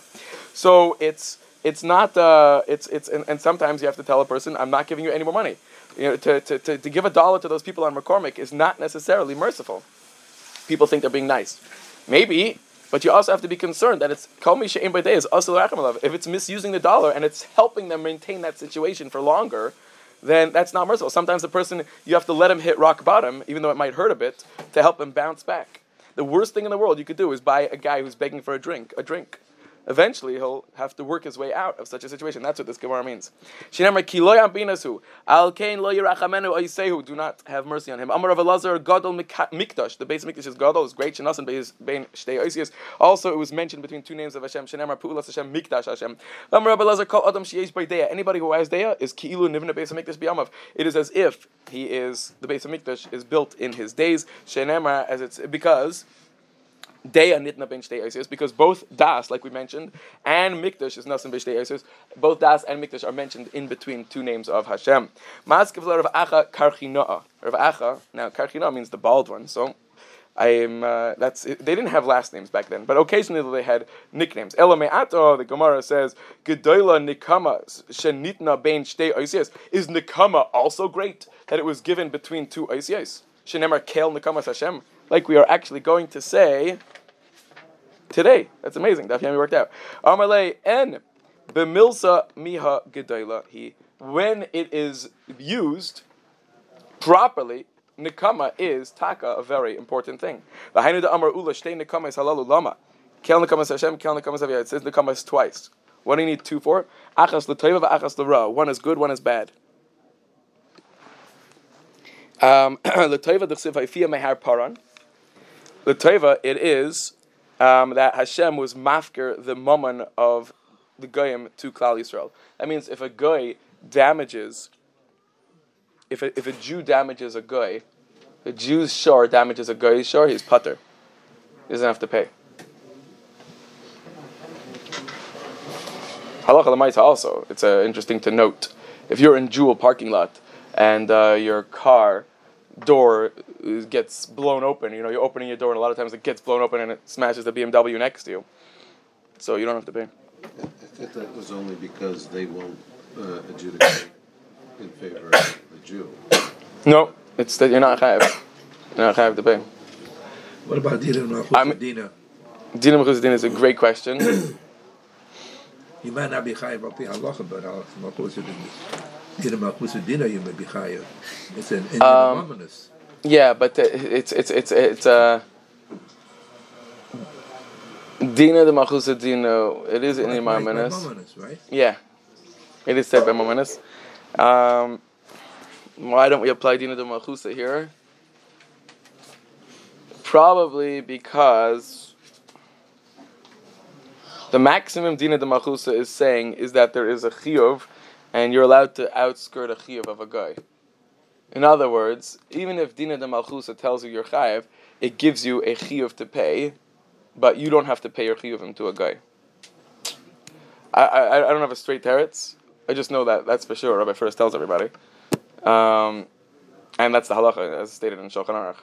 [SPEAKER 1] So it's it's not, uh, it's it's and, and sometimes you have to tell a person, I'm not giving you any more money. You know, to, to, to, to give a dollar to those people on McCormick is not necessarily merciful. People think they're being nice. Maybe, but you also have to be concerned that it's kol mi she'ein b'dei is asur rachem alav. If it's misusing the dollar and it's helping them maintain that situation for longer, then that's not merciful. Sometimes the person, you have to let him hit rock bottom, even though it might hurt a bit, to help him bounce back. The worst thing in the world you could do is buy a guy who's begging for a drink, a drink. Eventually, he'll have to work his way out of such a situation. That's what this Gemara means. Shinamar ki lo yambinasu, al kain lo yirachamenu oisehu. Do not have mercy on him. Amar Rav Elazar gadol mikdash. The base of mikdash is gadol, is great. Shenasan bein shtei oisios. Also, it was mentioned between two names of Hashem. Shinamar pu'ulas Hashem mikdash Hashem. Amar Rav Elazar kol adam sheyesh by deya. Anybody who has deya is ki'ilu nivna base of mikdash biyamav. It is as if he is the base of mikdash is built in his days. Shinamar, as it's because. Deya nitna ben shtei oisios, because both das, like we mentioned, and mikdash is nasan ben shtei oisios. Both das and mikdash are mentioned in between two names of Hashem. Maskiv Rav Acha karchinoa. Rav Acha, now karchinoa means the bald one. So I am. Uh, that's. They didn't have last names back then, but occasionally they had nicknames. Elo me'ato, the Gemara says, gedola nikama shenitna ben shtei oisios. Is nikama also great that it was given between two oisios? Shenemar kel nikamas Hashem. Like we are actually going to say today. That's amazing. Daf Yomi worked out. Amalei en b'milsa miha gedola. He when it is used properly, nikama is taka, a very important thing. V'hainu da amar ula shtei nikama is halalu lama. Kel nikamas Hashem, kel nikamas aviyah. It says nikama twice. What do you need two for? Achas l'toiva v'achas l'ra. One is good, one is bad. Um, l'toiva d'chsiv ha'ifiyah mehar paran. L'toiva, it is um, that Hashem was mafker the mammon of the goyim to Klal Yisrael. That means if a goy damages, if a, if a Jew damages a goy, a Jew's shor damages a goy's shor, he's putter. He doesn't have to pay. Halacha l'maisa also, it's uh, interesting to note. If you're in Jewel parking lot and uh, your car door gets blown open, you know, you're opening your door and a lot of times it gets blown open and it smashes the B M W next to you. So you don't have to pay.
[SPEAKER 5] I thought that was only because they won't uh, adjudicate in favor of the Jew.
[SPEAKER 1] No, it's that you're not chayav. You're not chayav to pay.
[SPEAKER 4] What about Dina Machus Dina?
[SPEAKER 1] Dina Machus Dina is a great question.
[SPEAKER 4] You might not be chayav al pi halacha, but al Machus Dina. Dina Machus Dina, you may be chayav. It's an Indian
[SPEAKER 1] um,
[SPEAKER 4] ominous.
[SPEAKER 1] Yeah, but it's it's it's it's uh Dina the Machus Dina. It is Indian ominous,
[SPEAKER 4] right?
[SPEAKER 1] Yeah, it is said by ominous. Um, why don't we apply Dina the Machus here? Probably because the maximum Dina de Machusa is saying is that there is a chiyuv, and you're allowed to outskirt a chiyuv of a guy. In other words, even if Dina de Machusa tells you you're chayav, it gives you a chiyuv to pay, but you don't have to pay your chiyuvim to a guy. I, I I don't have a straight teretz. I just know that that's for sure. Rabbi first tells everybody, um, and that's the halacha as stated in Shulchan Aruch.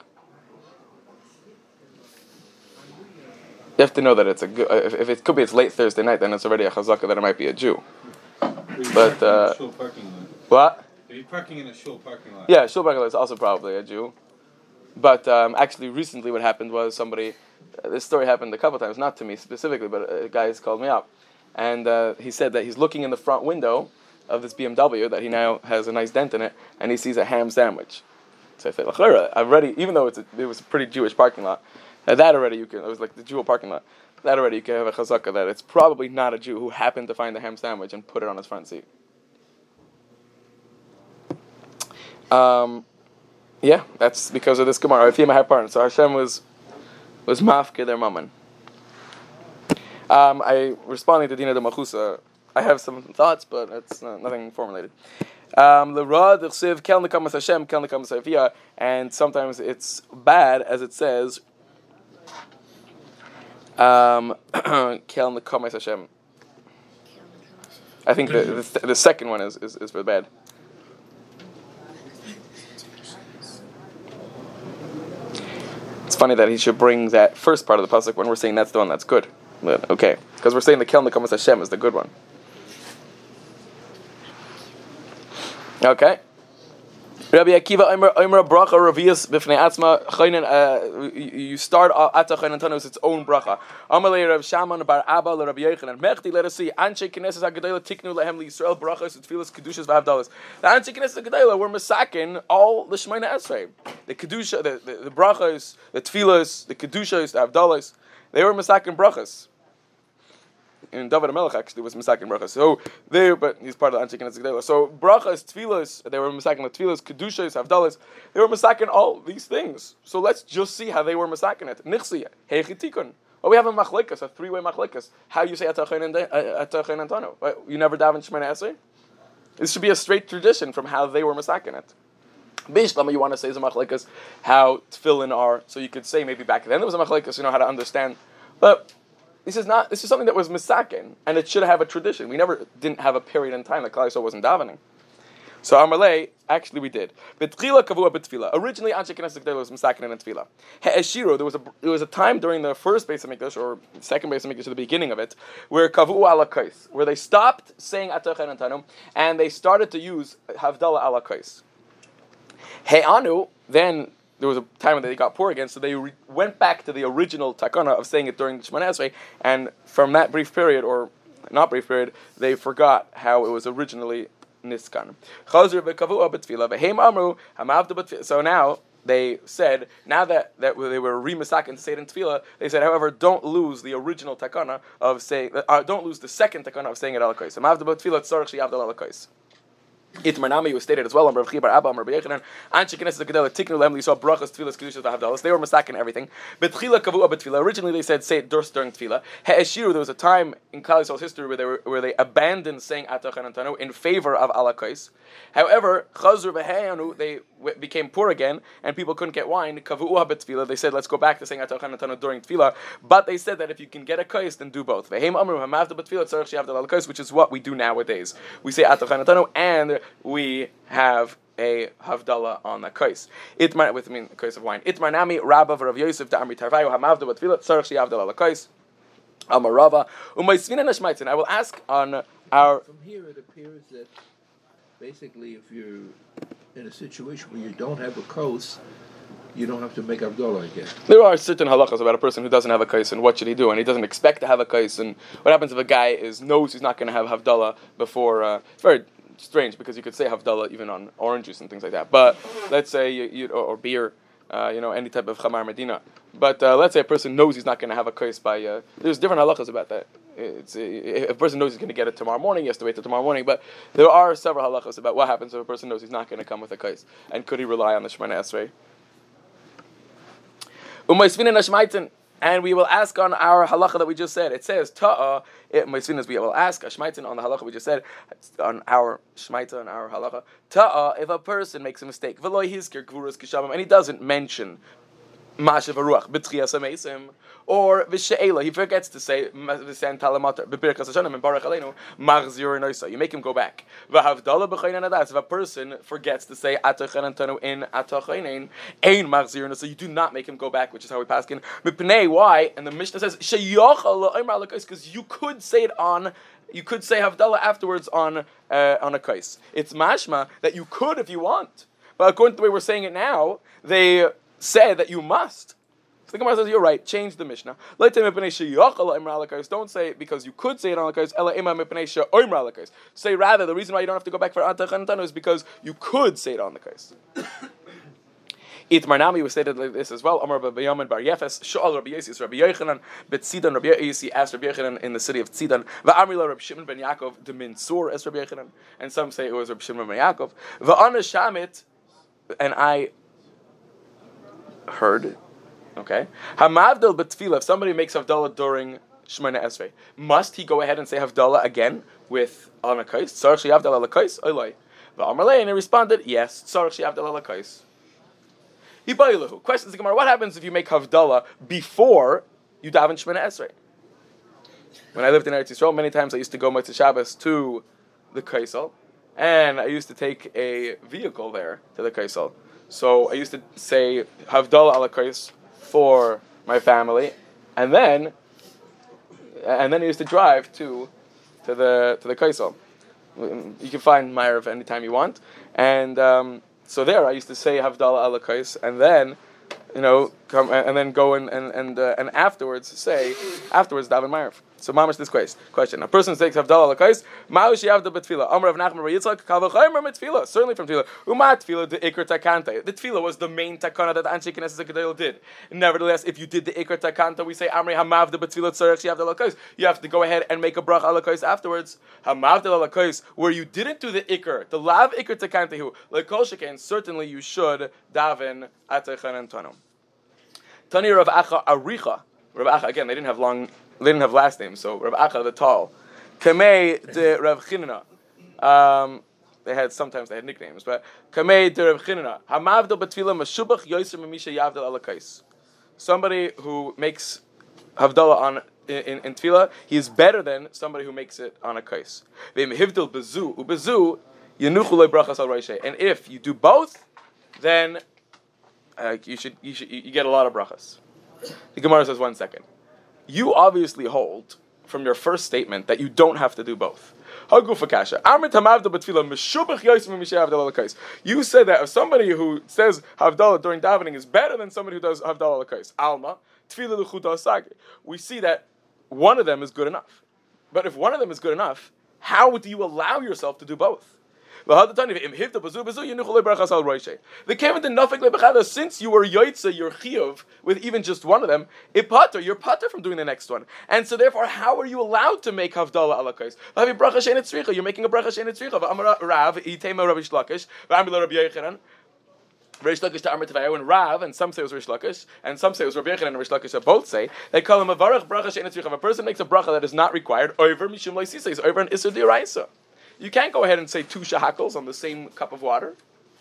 [SPEAKER 1] You have to know that it's a good. If, if it could be it's late Thursday night, then it's already a chazaka that it might be a Jew. But uh, what?
[SPEAKER 6] If you're parking in a shul parking lot.
[SPEAKER 1] Yeah, shul parking lot is also probably a Jew. But um, actually, recently, what happened was somebody. Uh, this story happened a couple times, not to me specifically, but a guy has called me out, and uh, he said that he's looking in the front window of this B M W that he now has a nice dent in it, and he sees a ham sandwich. So I said, "L'chora, I've already, even though it's a, it was a pretty Jewish parking lot, uh, that already you can. It was like the Jew parking lot. That already you can have a chazaka that it's probably not a Jew who happened to find the ham sandwich and put it on his front seat." Um, yeah, that's because of this Gemara. So Hashem was was mafke their mammon. Um, I responding to Dina de Machusa. I have some thoughts, but it's uh, nothing formulated. Um, and sometimes it's bad, as it says. Um, I think the, the the second one is is, is for bad. It's funny that he should bring that first part of the pasuk when we're saying that's the one that's good. But okay, because we're saying the Kel Nekamas Hashem is the good one. Okay. Rabbi Akiva Omer Omer bracha revius b'fnei atzma chaynen. You start ata chaynen tanu with its own bracha. Amalei Rav Shaman bar Abba le Rabbi Yochanan. Mechti, let us see. Anshe Knesset HaGedolah tiknu lehem liYisrael brachas utfilas kedushas v'havdalas. The Anshe Knesset HaGedolah were masakin all the Shemona Esrei. The kedusha, the the, the brachas, the tfilas, the kedushas, the havdalas. They were masakin brachas. And David HaMelech actually was Masakin brachas. So they, but he's part of the Anshe Knesset HaGedolah. So brachas, tfilas, they were Masakin the tfilas, kedushas, havdalas. They were Masakin all these things. So let's just see how they were Masakin it. Nichsi, heichitikun. Well, we have a machlekas, a three-way machlekas. How you say atachayin and tano? You never daven Shemona Esrei? This should be a straight tradition from how they were Masakin it. Bishlam, you want to say is a machlekas, how tefillin are. So you could say maybe back then there was a machlekas, you know how to understand. But This is not. This is something that was misaken, and it should have a tradition. We never didn't have a period in time that Klal Yisrael wasn't davening. So Amalei, actually we did. Betchila kavua betfila. Originally, Anshe Knesset HaGedolah was misaken in tefila. He'eshiro. There was a there was a time during the first Beis Hamikdash or second Beis Hamikdash, at the beginning of it, where kavu ala kais, where they stopped saying Atachen and Tanum, and they started to use Havdalah ala kais. He'anu then. There was a time when they got poor again, so they re- went back to the original takana of saying it during the Shemona Esrei, and from that brief period, or not brief period, they forgot how it was originally niskan. So now they said, now that, that they were re-misakin to say it in tefillah, they said, however, don't lose the original takana of saying, uh, don't lose the second takana of saying it ala kais. Itmarnami was stated as well on Rav Chibar Abba, Rabbi Yochanan, Anshe Knesset HaGedolah tiknu lehem liYisrael brachas tfilas kedushas v'havdalas. They were masakin everything. Betchila kavua betfila. Originally they said say it just during tefillah. He'eshiru. There was a time in Klal Yisrael's history where they were, where they abandoned saying Atachan and Tanu in favor of ala kais. However, chazru v'heyanu, they w- became poor again and people couldn't get wine. Kavua betfila. They said let's go back to saying Atachan and Tanu during tefillah. But they said that if you can get a kais, then do both. V'heim amru hamavda betfila tzarich she'havdal ala kais, which is what we do nowadays. We say Atachan and Tanu and we have a havdalah on the kais. Itmar with I mean kais of wine. Itmar nami Rabba Rav Yosef da Amri Tarvayu hamavda batfilah tzarich she'havdalah la kais. Amarava umaysvina nashmaitzin. I will ask on our.
[SPEAKER 4] From here it appears that basically if you're in a situation where you don't have a kos, you don't have to make Havdalah again.
[SPEAKER 1] There are certain halachas about a person who doesn't have a kais and what should he do, and he doesn't expect to have a kais, and what happens if a guy is knows he's not going to have Havdalah before. Uh, it's very strange because you could say Havdalah even on orange juice and things like that. But let's say you, you or, or beer, uh, you know, any type of Chamar Medina. But uh, let's say a person knows he's not going to have a kais by. Uh, there's different halachas about that. It's, if a person knows he's going to get it tomorrow morning, he has to wait till tomorrow morning. But there are several halachas about what happens if a person knows he's not going to come with a kais, and could he rely on the Shemona Esrei? And we will ask on our halacha that we just said. It says ta'a. We will ask a shmaitin on the halacha we just said on our shmaita on our halacha ta'a. If a person makes a mistake, and he doesn't mention Mashav Haruach B'tchias HaMeisim, or V'she'ela, he forgets to say V'sen Talamater B'Birkas Hashanim and Baruch Aleinu Machzir Noisa. You make him go back. V'havdala B'chaynan Adas. If a person forgets to say Atachan Antanu in Atachaynin, Ein Machzir Noisa, you do not make him go back, which is how we pass in Mipnei. Why? And the Mishnah says Sheyochal La'imar Lakais, because you could say it on. You could say Havdalah afterwards on uh, on a kais. It's mashma that you could if you want, but according to the way we're saying it now, they said that you must. So the Gemara says, you're right, change the Mishnah. Don't say it because you could say it on the kais. Say rather, the reason why you don't have to go back for Atach Antanu is because you could say it on the kais. Itmar Nami was stated like this as well. Amar Rabbi Yamin Bar Yefes, Sha'al Rabbi Yosi, Rabbi Yochanan, Betzidan, Rabbi Yosi asked Rabbi Yochanan in the city of Tzidan, Va'amrila Rabbi Shimon ben Yaakov, de Minsur as Rabbi Yochanan, and some say it was Rabbi Shimon ben Yaakov. Va'ana Shamit, and I heard, okay, Hamavdal Betfila, if somebody makes Havdalah during Shemona Esrei, must he go ahead and say Havdalah again with on a kais? Tzarech she'Havdalah l'kais, oiloi. Va'amrlei, and he responded, yes, Tzarech she'Havdalah l'kais. Questions the Gemara: what happens if you make Havdalah before you daven Shemona Esrei? When I lived in Eretz Yisrael, many times I used to go Motzei Shabbos to the Kaisel, and I used to take a vehicle there to the Kaisel. So I used to say Havdalah ala Kais for my family, and then and then I used to drive to to the to the Kaisel. You can find Ma'ariv anytime you want, and. Um, So there, I used to say Havdalah ala Kais, and then, you know, come and then go and and and, uh, and afterwards say afterwards daven Ma'ariv. So mamash this question: a person takes Havdalah ala Kais, ma'u she'avda b'tfila. Amar Rav Nachman bar Yitzchak, kal v'chaymer mitfila. Certainly from tefillah. Uma tefillah the ikar takanta. The tefillah was the main takana that Anshe Knesset Gedol did. Nevertheless, if you did the ikar takanta, we say Amri hamavda b'tfila tzarech she'avda ala Kais. You have to go ahead and make a brach ala Kais afterwards. Hamavda ala Kais, where you didn't do the ikar, the lav ikar takanta hu lekol sheken. Certainly, you should daven atachan antanu. Tani Rav Acha Aricha. Rav Acha again. They didn't have long. They didn't have last names, so Rav Acha the tall, Kamei de Rav Chinana. Um, they had sometimes they had nicknames, but Kamei de Rav Chinana. Hamavdal b'tfila mashubach yoser memisha yavdal ala Kais. Somebody who makes Havdalah on in, in, in tefillah, he is better than somebody who makes it on a Kais. Ve'mehivdal bezu ubezu yenuchu lo brachas al roishay. And if you do both, then uh, you should you should you get a lot of brachas. The Gemara says one second. You obviously hold from your first statement that you don't have to do both. You said that if somebody who says Havdalah during davening is better than somebody who does Havdalah l'kais, Alma, we see that one of them is good enough. But if one of them is good enough, how do you allow yourself to do both? The Kevin did nothing like since you were Yoitza, your Chiyuv, with even just one of them, Ipater, you're Pater from doing the next one. And so therefore, how are you allowed to make Havdalah ala Kais? You're making a bracha she'enet tzricha. Rav, Itema Rabbi Shlakish, V'amila Rabbi Yochanan, Rish Lakish to Amar Tavayu, and Rav, and some say it was Rish Lakish, and some say it was Rabbi Yochanan and Rish Lakish, that both say, they call him a varach bracha she'enet tzricha. If a person makes a bracha that is not required, over Mishum Loisisa, is over an Isur D'Oraisa. You can't go ahead and say two shahakals on the same cup of water.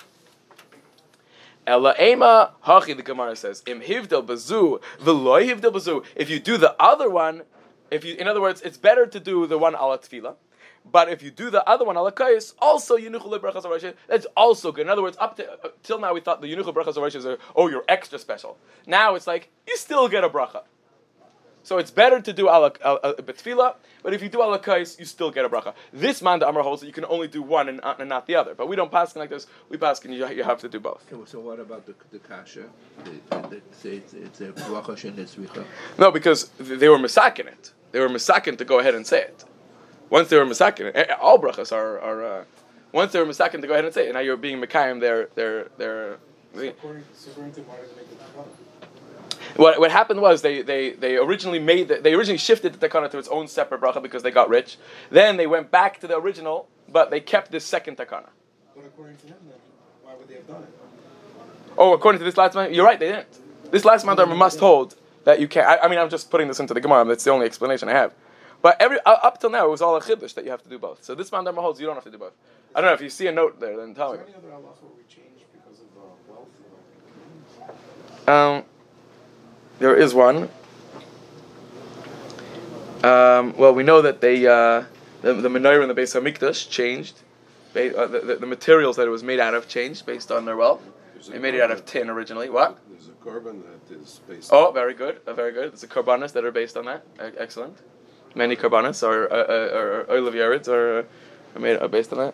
[SPEAKER 1] Ela ema hachi, the Gemara says, im hivdel bazu v'loy hivdel bazu. If you do the other one, if you, in other words, it's better to do the one ala tefila. But if you do the other one ala kais, also yunuchu lebrachas haroshes, that's also good. In other words, up to uh, till now we thought the yunuchu brachas haroshes are oh you're extra special. Now it's like you still get a bracha. So it's better to do ala betfila, but if you do ala kais, you still get a bracha. This man, the Amar holds that you can only do one and, uh, and not the other. But we don't pass like this. We pass and you, you have to do both.
[SPEAKER 4] Okay, so what about the, the kasha? They, they say it's, it's a bracha she'enet tzricha.
[SPEAKER 1] No, because they were misakin it. They were misakin to go ahead and say it. Once they were misakin it, all brachas are are. Uh, once they were misakin to go ahead and say it, and now you're being mekayim. They're they're they're.
[SPEAKER 7] So according, so according to why did they make the takana?
[SPEAKER 1] What what happened was they, they, they originally made the, they originally shifted the takana to its own separate bracha because they got rich. Then they went back to the original, but they kept this second takana.
[SPEAKER 7] But according to them, then why would they have done it?
[SPEAKER 1] Oh, according to this last man, you're right. They didn't. This last man must hold that you can't. I, I mean, I'm just putting this into the Gemara. That's the only explanation I have. But every uh, up till now, it was all a chiddush that you have to do both. So this man holds you don't have to do both. I don't know if you see a note there. Then tell
[SPEAKER 7] Is
[SPEAKER 1] me.
[SPEAKER 7] there any other halachas where we changed because of uh, wealth?
[SPEAKER 1] Um. there is one. Um, well, we know that they uh, the, the menorah in the Beis Hamikdash changed. Ba- uh, the, the, the materials that it was made out of changed based on their wealth. They made it out of tin originally. What?
[SPEAKER 5] There's a korban that is based.
[SPEAKER 1] Oh, very good. Uh, very good. There's a korbanos that are based on that. Uh, excellent. Many korbanos or uh, uh, or olive yards are, uh, are made are based on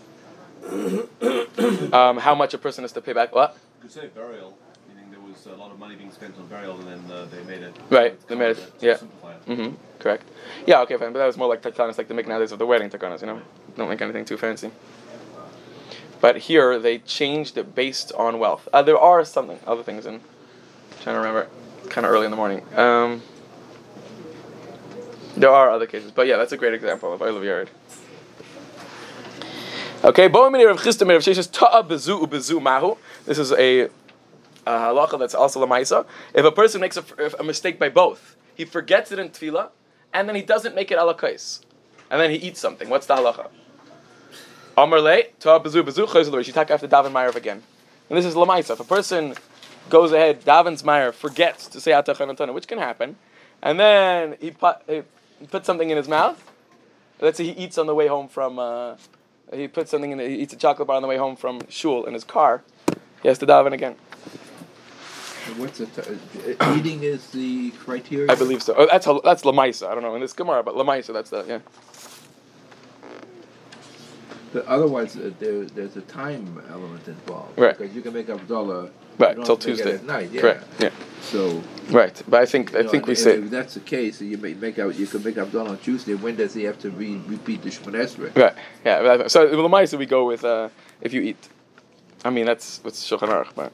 [SPEAKER 1] that. um, how much a person has to pay back? What?
[SPEAKER 3] You could say burial, meaning there was a lot of money being spent on burial, and then uh, they made it.
[SPEAKER 1] Right, they made it,
[SPEAKER 3] to
[SPEAKER 1] yeah.
[SPEAKER 3] simplify it.
[SPEAKER 1] Mm-hmm. Correct. Yeah. Okay. Fine. But that was more like takanas, like the make nowadays of the wedding takanas. You know, don't make anything too fancy. But here they changed it based on wealth. Uh, there are something other things in. I'm trying to remember. Kind of early in the morning. Um, there are other cases, but yeah, that's a great example of olive yard. Okay, this is a, a halacha that's also lamaisa. If a person makes a, a mistake by both, he forgets it in tefillah, and then he doesn't make it ala kais, and then he eats something. What's the halacha? Amar le ta bezu bezu chayz l'rish. You take after daven ma'ariv again, and this is lamaisa. If a person goes ahead, davens ma'ariv, forgets to say atachan antana, which can happen, and then he put he puts something in his mouth. Let's say he eats on the way home from. Uh, He puts something in. The, he eats a chocolate bar on the way home from shul in his car. He has to daven again.
[SPEAKER 4] What's the t- uh, eating is the criteria?
[SPEAKER 1] I believe so. Oh, that's that's lamaisa. I don't know in this gemara, but lamaisa. That's the yeah.
[SPEAKER 4] But otherwise, uh, there, there's a time element involved.
[SPEAKER 1] Right.
[SPEAKER 4] Because you can make Abdullah.
[SPEAKER 1] Right
[SPEAKER 4] you don't
[SPEAKER 1] till
[SPEAKER 4] have to make it
[SPEAKER 1] Tuesday.
[SPEAKER 4] At night. Yeah.
[SPEAKER 1] Correct. Yeah.
[SPEAKER 4] So.
[SPEAKER 1] Right, but I think I
[SPEAKER 4] you know,
[SPEAKER 1] think we
[SPEAKER 4] if,
[SPEAKER 1] say
[SPEAKER 4] if that's the case, you may make out. You can make Abdullah on Tuesday. When does he have to re- repeat the Shemon Esrei?
[SPEAKER 1] right. Yeah. So lamaisa we go with uh, if you eat. I mean that's what's Shulchan Aruch, but.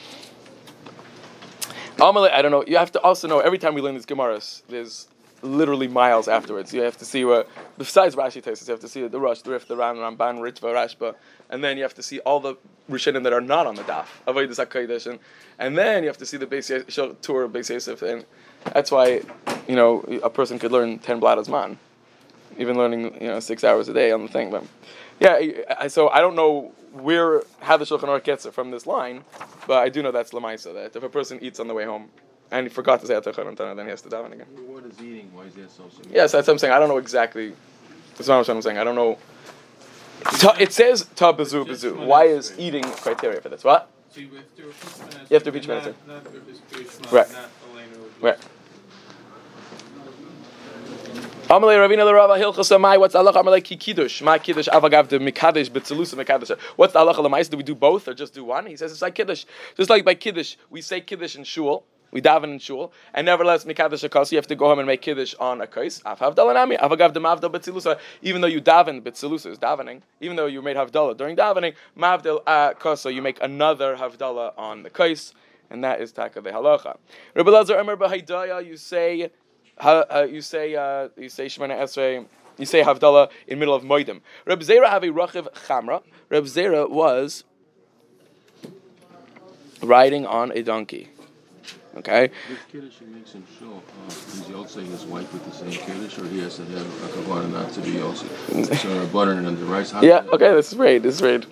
[SPEAKER 1] Amalei, I don't know. You have to also know every time we learn these gemaras, there's literally miles afterwards. You have to see what besides Rashi Taisus, you have to see the Rush, the Rif, the Ran, Ramban, Ritva, Rashba, and then you have to see all the Rishonim that are not on the daf, Avodas HaKodesh, and and then you have to see the Beis Yosef, tour of Beis Yosef, and that's why you know a person could learn ten bladas man, even learning you know six hours a day on the thing. But yeah, I, so I don't know where how the Shulchan Aruch gets it from this line, but I do know that's lamaisa that if a person eats on the way home and he forgot to say Atachan Antana, then he has to daven again.
[SPEAKER 5] What is eating? Why is that so significant?
[SPEAKER 1] Yes, that's what I'm saying. I don't know exactly. That's what I'm saying. I don't know. Ta, it says ta bezu bezu. Why is eating criteria for this? What?
[SPEAKER 6] So you have to repeat Shemon Esrei,
[SPEAKER 1] You have to repeat Shemon
[SPEAKER 6] not-
[SPEAKER 1] Esrei.
[SPEAKER 6] not repeat Shema,
[SPEAKER 1] Right.
[SPEAKER 6] not Aleinu.
[SPEAKER 1] Right. Amalei Ravina the Rava Hilchos Amai. What's the halacha? Amalei ki kiddush. My kiddush avagav de mikadesh betzelusa mikadesh. What's the halacha lemais? Do we do both or just do one? He says it's like kiddush. Just like by kiddush, we say kiddush in shul. We daven in shul, and nevertheless mikadesh akas. You have to go home and make kiddush on a kais. Af havdalanami avagav de mavdal betzelusa. Even though you daven betzelusa is davening. Even though you made havdalah during davening, mavdal akasa you make another havdalah on the kais, and that is taka the halacha. Rabbi Lazar Emer b'Haidaya. You say. Uh, uh, you say uh, you say Shemana Esrei, you say Havdalah in middle of Moedim. Reb Zera have a Rachiv Chamra. Reb Zera was riding on a donkey. Okay.
[SPEAKER 5] This kiddush he makes him show, uh, is he also his wife with the same kiddush, or he has to have a kabbalah not to be also so butter and the rice? How
[SPEAKER 1] Yeah. Okay. This is raid. This is raid.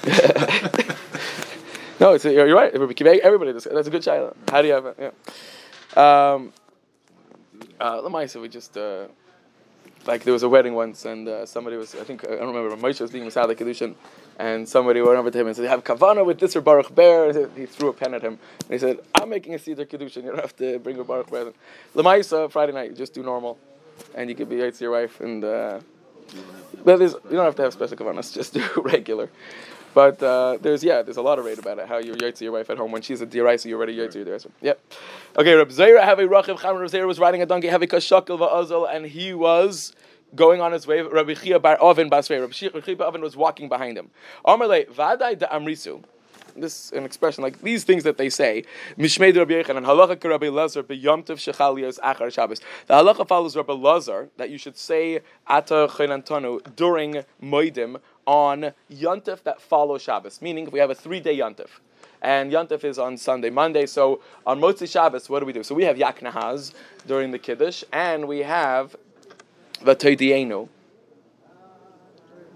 [SPEAKER 1] No, it's you're right. Everybody. Does, that's a good child. How do you have it? Yeah. Um. Uh, Lamaisa, we just uh, like there was a wedding once, and uh, somebody was I think I don't remember. Moshe was being Masada Kedushin, and somebody went over to him and said, "Have kavana with this or Baruch Ber." He threw a pen at him, and he said, "I'm making a Seder Kedushin. You don't have to bring a Baruch Ber." Lamaisa, Friday night, you just do normal, and you could be yaitz to your wife, and uh, but there's, you don't have to have special kavanas. Just do regular. But uh, there's yeah, there's a lot of rate about it. How you're yaitz your wife at home when she's a diraisa, you're already yaitz your diraisa. Yep. Okay, Reb Zera have a rachiv cham. Reb Zera was riding a donkey, have a kashakil va'azal, and he was going on his way. Rabbi Chia bar Oven basvei. Rabbi Chia bar Oven was walking behind him. Amarle vaday de amrisu. This is an expression like these things that they say. Mishmei Rabbi Yochanan halacha ke Rabbi Lazar b'yomtiv shechalios achar Shabbos. The halacha follows Rabbi Lazar that you should say ata chenantanu during moedim on Yontif that follows Shabbos, meaning if we have a three-day Yontif, and Yontif is on Sunday, Monday, so on Motzi Shabbos, what do we do? So we have Yak Nahaz during the Kiddush, and we have the Toidienu.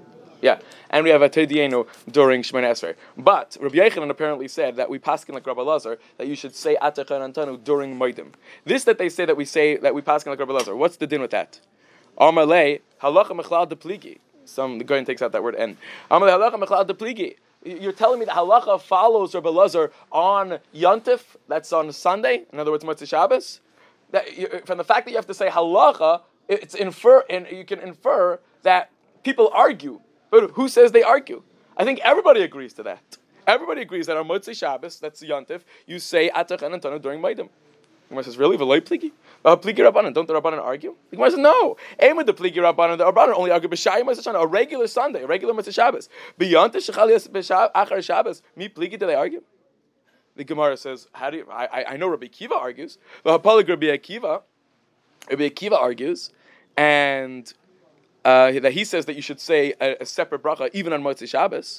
[SPEAKER 1] Yeah, and we have a Tedienu during Shemona Esrei. But Rabbi Yochanan apparently said that we paskin like Rabbi Lazar that you should say Atachar Antanu during Moedim. This that they say that we say that we paskin like Rabbi Lazar. What's the din with that? Amalei halacha mechlal de pligi. Some the Goyen takes out that word N. Amalei halacha mechlal de pligi. You're telling me that halacha follows Rabbi Lazar on Yontif, that's on Sunday, in other words, Motzei Shabbos? That you, from the fact that you have to say halacha, it's infer, and you can infer that people argue. But who says they argue? I think everybody agrees to that. Everybody agrees that on Motzei Shabbos, that's Yontif, you say Atach and Antanu during Maidim. The Gemara says, really? V'loi pligi? Uh, pligi Rabbanan. Don't the Rabbanan argue? The Gemara says, no. Aim with the pligi Rabbanan. The Rabbanan only argue b'shayim Motzei a regular Sunday, a regular Motzei Shabbos. Beyond the Shechalias b'achar Shabbos, mi pligi do they argue? The Gemara says, how do you? I I know Rabbi Akiva argues. The Hapalig Rabbi Akiva, Rabbi Akiva argues, and uh, that he says that you should say a, a separate bracha even on Motzei Shabbos.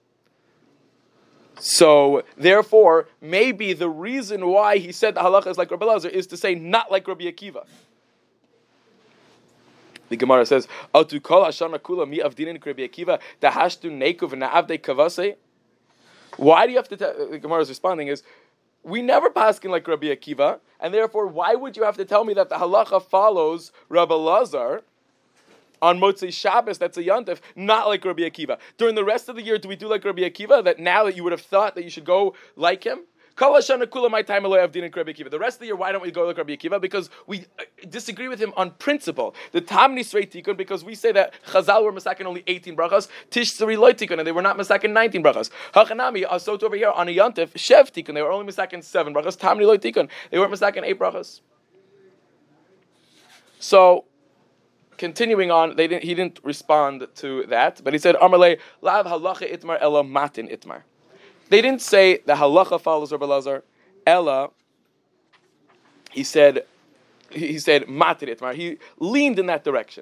[SPEAKER 1] So, therefore, maybe the reason why he said the halacha is like Rabbi Lazar is to say not like Rabbi Akiva. The Gemara says, "Atu kol hashana kula mi avdinin Rabbi Akiva dahashtu nekuv na'avdei kavase." Why do you have to? Tell, the Gemara is responding is, we never paskin like Rabbi Akiva, and therefore, why would you have to tell me that the halacha follows Rabbi Lazar on Motzei Shabbos, that's a Yontif, not like Rabbi Akiva? During the rest of the year, do we do like Rabbi Akiva, that now that you would have thought that you should go like him? The rest of the year, why don't we go like Rabbi Akiva? Because we disagree with him on principle. The Tamni Srei Tikkun, because we say that Chazal were masakin only eighteen brachas, Tish Sri Loi Tikkun, and they were not masakin nineteen brachas. Hachanami, Asot over here on a Yontif, Shev Tikkun, they were only masakin seven brachas, Tamni Loi Tikkun, they weren't masakin eight brachas. So, continuing on, they didn't, he didn't respond to that, but he said, Amarle, Lav halacha itmar ela matin itmar. They didn't say the halacha follows Rabbi Lazar. Ella, he said, he said matir itmar. He leaned in that direction.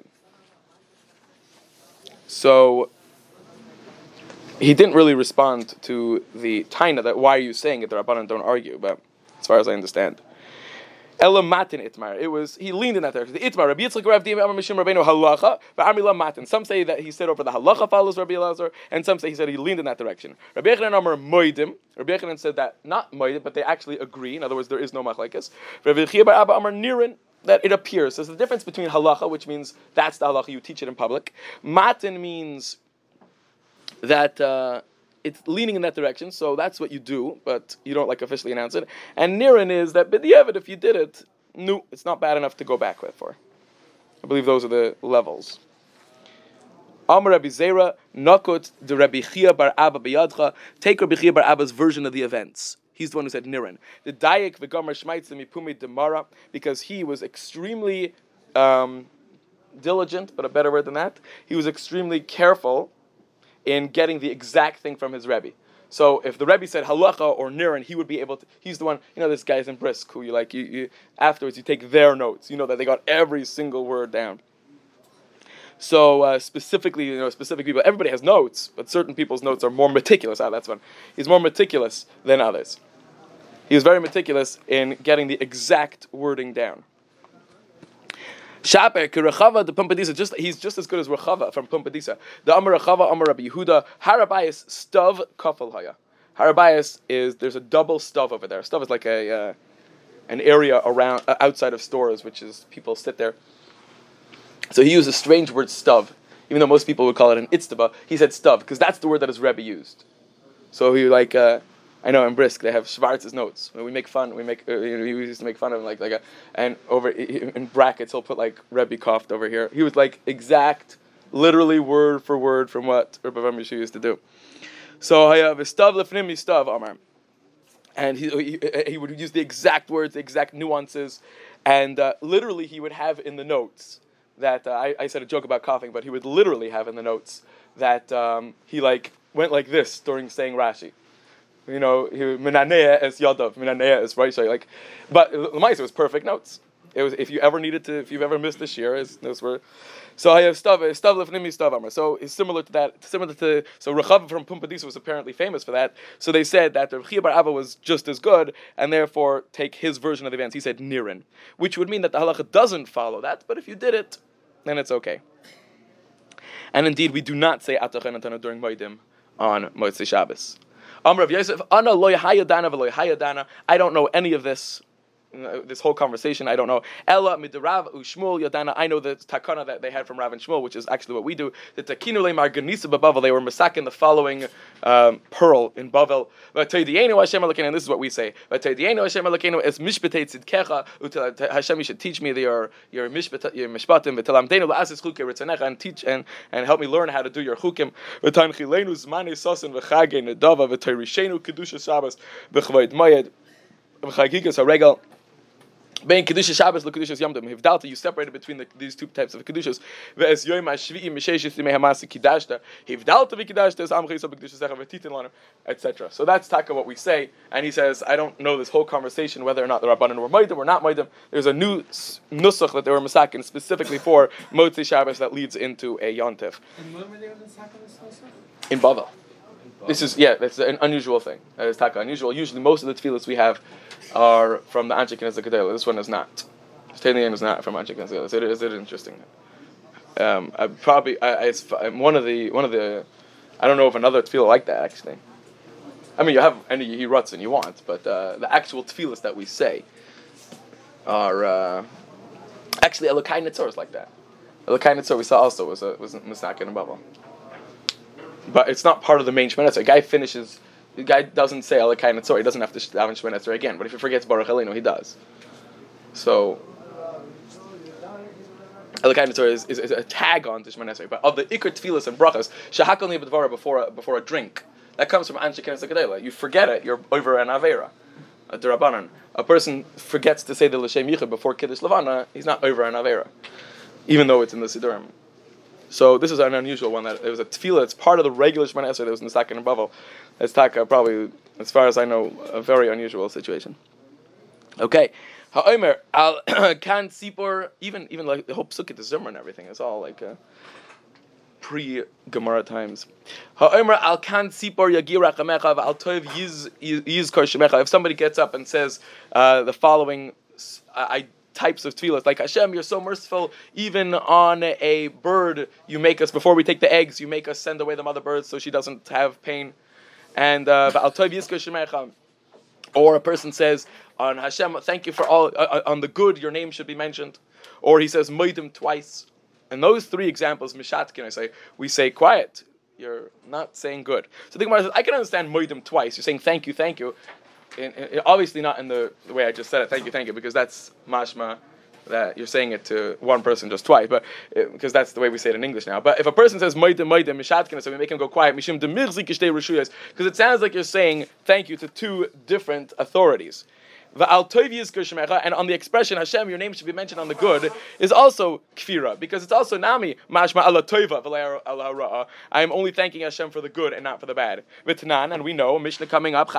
[SPEAKER 1] So he didn't really respond to the taina that why are you saying it? The Rabbanan don't argue, but as far as I understand. Ella matin itmar. It was he leaned in that direction. The itmar Rabbi Yitzchak Rav Dima Amar Mishum Rabbeinu halacha, but Amila matin. Some say that he said over the halacha follows Rabbi Elazar, and some say he said he leaned in that direction. Rabbi Yechanan Amar moedim. Rabbi Yechanan said that not moedim, but they actually agree. In other words, there is no machlekes. Rabbi Chia bar Abba Amar nirin. That it appears. There's the difference between halacha, which means that's the halacha you teach it in public. Matin means that. Uh, It's leaning in that direction, so that's what you do, but you don't like officially announce it. And Niran is that b'diavad, if you did it, no, it's not bad enough to go back with for. I believe those are the levels. Amar Rabbi Zera, Nakot de Rabbi Chia bar Abba b'yadcha. Take Rabbi Chia bar Abba's version of the events. He's the one who said Niran. The Dayek v'gamar shmaitzim mipumi demara, because he was extremely um, diligent, but a better word than that. He was extremely careful in getting the exact thing from his Rebbe. So if the Rebbe said halacha or niran, he would be able to, he's the one, you know, this guy's in Brisk, who you like, you, you afterwards you take their notes. You know that they got every single word down. So uh, specifically, you know, specific people, everybody has notes, but certain people's notes are more meticulous. Ah, that's one. He's more meticulous than others. He was very meticulous in getting the exact wording down. Shaper Rechava the Pumpadisa, just he's just as good as Rechava from Pumpadisa. The Amar Rechava Amar Rabbi Yehuda Harabayas Stav Kafel Haya. Harabayas is there's a double stav over there. Stav is like a uh, an area around uh, outside of stores, which is people sit there. So he used a strange word stav, even though most people would call it an itztaba. He said stav because that's the word that his Rebbe used. So he like. Uh, I know in Brisk they have Schwarz's notes. When we make fun, we make uh, you know, we used to make fun of him like like a, and over in brackets he'll put like Rebbe coughed over here. He was like exact, literally word for word from what Rebbe Vamishu used to do. So I have a stav lefnim stav Amar, and he, he he would use the exact words, the exact nuances, and uh, literally he would have in the notes that uh, I, I said a joke about coughing, but he would literally have in the notes that um, he like went like this during saying Rashi. You know, Minanea as Yadav, Minanea as Raisha, like, but Lamais, it was perfect notes. It was if you ever needed to, if you've ever missed a shir, those were. So I have stav, stav lefnimi stav amar. So it's similar to that, similar to so Rechav from Pumpadisa was apparently famous for that. So they said that the Chia bar Abba was just as good, and therefore take his version of the events. He said nirin, which would mean that the halacha doesn't follow that, but if you did it, then it's okay. And indeed, we do not say Atachan Antana during Moedim on Motzei Shabbos. Amr of Yosef, Ana loy hayadana v'loy hayadana. I don't know any of this. This whole conversation, I don't know. Ella midirav u'shmuel yadana. I know the takana that they had from Rav and Shmuel, which is actually what we do. The takinu leimar ganisa b'Bavel. They were masakin the following um, pearl in Bavel. V'toydienu Hashem Elokeinu. And this is what we say. V'toydienu Hashem Elokeinu es mishpatei tzidkecha. Utel Hashem, you should teach me your your mishpat your mishpatim. V'telamdenu la'asis chukei ritzanecha, and teach and and help me learn how to do your chukim. V'tanchilenu zmane sosin v'chagei nedava v'toyrishenu kedusha Shabbos v'chvoid mayed v'chagigas haregel. Bein kedusha Shabbos lo kedusha Yom Tov. Hivdalta, you separated between the, these two types of kedushas. Ve'es yoyim hashvi'i misheishis limei hamasi kidashta. Hivdalta v'kidashta es amchei so b'kedusha secha v'titin lana, et cetera. So that's taka what we say. And he says, I don't know this whole conversation whether or not the Rabbanan were moedim or not moedim. There's a new nusach that they were masakin specifically for Motzei Shabbos that leads into a Yom Tov.
[SPEAKER 6] And when were they on the second nusach?
[SPEAKER 1] In Bavel. This is, yeah, that's an unusual thing. That is taka unusual. Usually most of the tefillas we have are from the Anshe Knesset Gedela. This one is not. Stanian is not from Anshe Knesset Gedela. So it is, it is interesting. Um, I probably, I, I, it's one of the, one of the, I don't know of another tefillah like that actually. I mean, you have any Yehirutzin you want, but uh, the actual tefillas that we say are uh, actually Elokai Netzor is like that. Elokai Netzor we saw also was a, was Misak in a bubble. But it's not part of the main Shemoneh Esrei. A guy finishes, the guy doesn't say Elokai Netzor. He doesn't have to daven Shemoneh Esrei again. But if he forgets Baruch Aleinu, he does. So Elokai Netzor is, is, is a tag on to Shemoneh Esrei. But of the Iker Tefillas and Brachas, Shahakal Nibadvara before a, before a drink, that comes from Anshe Knesset Gedela. You forget it, you're over an Aveira, a Derabanan. A person forgets to say the L'Shem Yichud before Kiddush Levana, he's not over an Aveira, even though it's in the Siddurim. So this is an unusual one. That it was a tefillah. It's part of the regular Shemoneh Esrei that was in the second Bavel. It's taka probably, as far as I know, a very unusual situation. Okay, Ha'omer al kan sipor, even even like the whole psukit, the zimmer and everything is all like uh, pre Gemara times. Ha'omer al kan sipor yagira chamecha v'al tov yiz yiz kor shemecha. If somebody gets up and says uh, the following, I. types of tefillas, like Hashem, you're so merciful, even on a bird, you make us, before we take the eggs, you make us send away the mother bird so she doesn't have pain. And, uh, or a person says, on Hashem, thank you for all, uh, on the good, your name should be mentioned. Or he says, moedim twice. And those three examples, mishatkin, I say, we say, quiet, you're not saying good. So the Gemara says, I can understand moedim twice, you're saying thank you, thank you. In, in, obviously not in the, the way I just said it, thank you, thank you, because that's mashma, that you're saying it to one person just twice, but it, because that's the way we say it in English now. But if a person says moedim moedim mishatkin, so we make him go quiet, mishim demirzik ishtei reshuyos, because it sounds like you're saying thank you to two different authorities. And on the expression Hashem, your name should be mentioned on the good, is also kfira, because it's also nami mashma ala toiva v'la ala ra'a. I am only thanking Hashem for the good and not for the bad. V'tanan, and we know Mishnah coming up.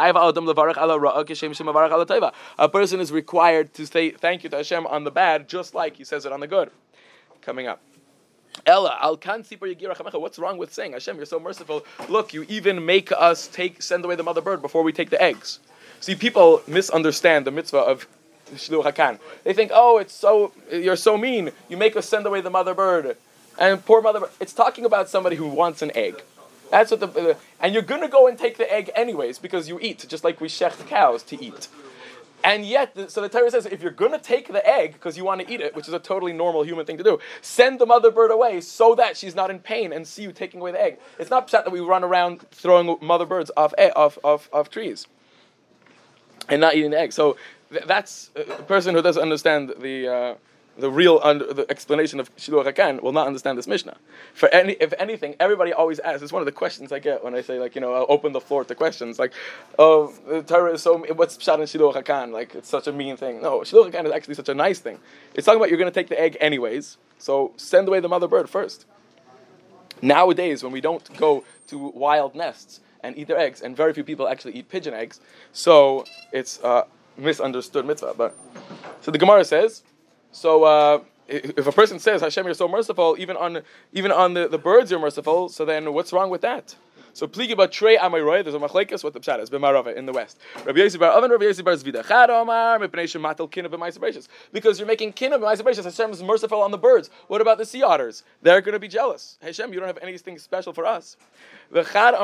[SPEAKER 1] A person is required to say thank you to Hashem on the bad, just like he says it on the good. Coming up. Ella al kan sipor yagira chamecha. What's wrong with saying Hashem, you're so merciful? Look, you even make us take send away the mother bird before we take the eggs. See, people misunderstand the mitzvah of Shiluch HaKan. They think, oh, it's so you're so mean. You make us send away the mother bird, and poor mother bird. It's talking about somebody who wants an egg. That's what the, the and you're gonna go and take the egg anyways because you eat, just like we shecht cows to eat. And yet, the, so the Torah says, if you're gonna take the egg because you want to eat it, which is a totally normal human thing to do, send the mother bird away so that she's not in pain and see you taking away the egg. It's not that we run around throwing mother birds off off off, off trees and not eating the egg. So th- that's uh, a person who doesn't understand the uh, the real under, the explanation of Shiluch HaKan will not understand this Mishnah. For any, if anything, everybody always asks. It's one of the questions I get when I say, like, you know, I'll open the floor to questions. Like, oh, the Torah is so. What's Pshat in Shiluch HaKan? Like, it's such a mean thing. No, Shiluch HaKan is actually such a nice thing. It's talking about you're going to take the egg anyways, so send away the mother bird first. Nowadays, when we don't go to wild nests and eat their eggs, and very few people actually eat pigeon eggs, so it's a misunderstood mitzvah. But so the Gemara says, so uh, if a person says Hashem, you're so merciful, even on even on the, the birds you're merciful, so then what's wrong with that? So pligi ba trei amayroy. There's a machlekes what the pshat is b'marava in the west. Rabbi Yossi bar Oven, Rabbi Yossi bar Zvida. Chad Omar mipnei shematel kinah b'ma'aser beishos. Because you're making kinah b'ma'aser beishos. Hashem is merciful on the birds. What about the sea otters? They're going to be jealous. Hashem, you don't have anything special for us. And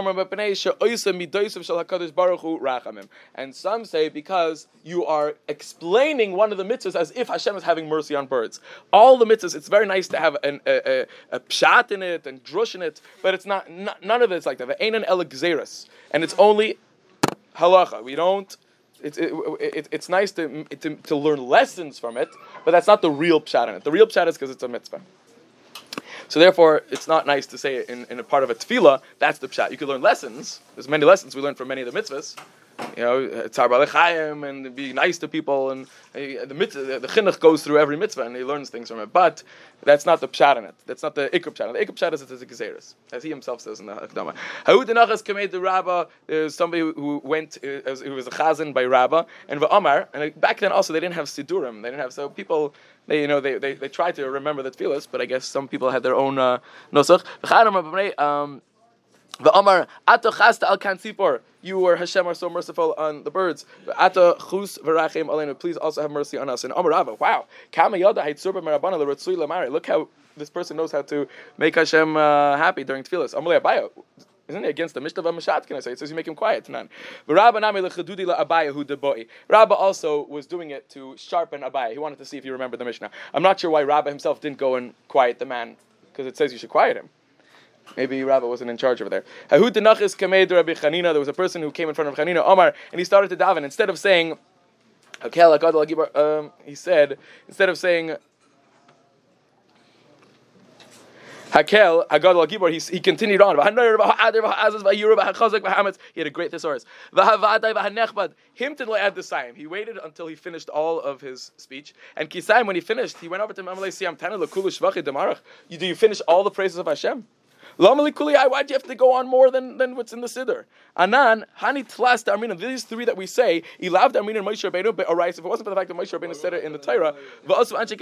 [SPEAKER 1] some say because you are explaining one of the mitzvahs as if Hashem is having mercy on birds. All the mitzvahs, it's very nice to have an, a, a, a pshat in it and drush in it, but it's not, not none of it's like that. Ain't an elegzeris, and it's only halacha. We don't. It's it, it, it's nice to, to to learn lessons from it, but that's not the real pshat in it. The real pshat is because it's a mitzvah. So therefore, it's not nice to say it in, in a part of a tefillah. That's the pshat. You could learn lessons. There's many lessons we learn from many of the mitzvahs. You know, tzar b'alechayim and be nice to people, and uh, the mitzvah, the chinuch goes through every mitzvah and he learns things from it. But that's not the pshat in it. That's not the ikr pshat. The ikr pshat is it's a gezeres, as he himself says in the Hakdama. Ha'ud denachas kamed the Rabbah. There's somebody who went, uh, who was a chazan by Rabbah, and va'amar. And back then also they didn't have sidurim. They didn't have so people. They, you know, they, they, they tried to remember the tefillas, but I guess some people had their own uh, nosach. Um, V'amar ato chasta al kan tzipor. You or Hashem are so merciful on the birds. Ato chus v'rachem aleinu. Please also have mercy on us. And Amar Rava, wow, kama yada haitzur b'merabana l'ratzui l'mari. Look how this person knows how to make Hashem uh, happy during tefillas. Amar Abaye, isn't it against the Mishnah of Mashat? Can I say it says you make him quiet? None. Rabba nami lechadudi la'Abaye hu deboi. Rabba also was doing it to sharpen Abaye. He wanted to see if you remember the Mishnah. I'm not sure why Rabba himself didn't go and quiet the man, because it says you should quiet him. Maybe Rabba wasn't in charge over there. There was a person who came in front of Chanina, Omar, and he started to daven. Instead of saying, um, he said, instead of saying, Hakel, Hagadol Al-Gibor, he, he continued on. He had a great thesaurus. He waited until he finished all of his speech. And Kisayim, when he finished, he went over to him, do you finish all the praises of Hashem? Why do you have to go on more than, than what's in the Siddur? Anan, Hani Tlas Darminim, these three that we say, Ilav Darminim and Moshe Rabbeinu, if it wasn't for the fact that Moshe Rabbeinu said it in the Torah, and the Anshe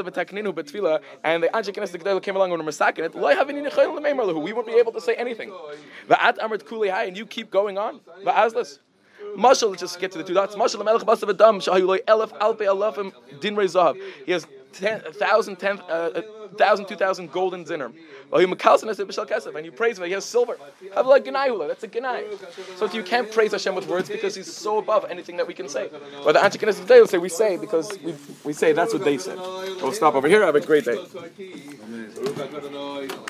[SPEAKER 1] Kenes the Gedela came along and were masakin it, we won't be able to say anything. And you keep going on. Mashal, let's just get to the two dots. Mashal Melech Basav Adam, Shahuloi Elef Alpe Alafim Din Rezav. He has ten, a thousand, ten, uh, a thousand, two thousand golden zinner. And you praise him, he has silver. Have like Ganai, that's a Ganai. So you can't praise Hashem with words because he's so above anything that we can say. But the Anshe Kenes today will say we say because we we say that's what they said. We'll stop over here. Have a great day.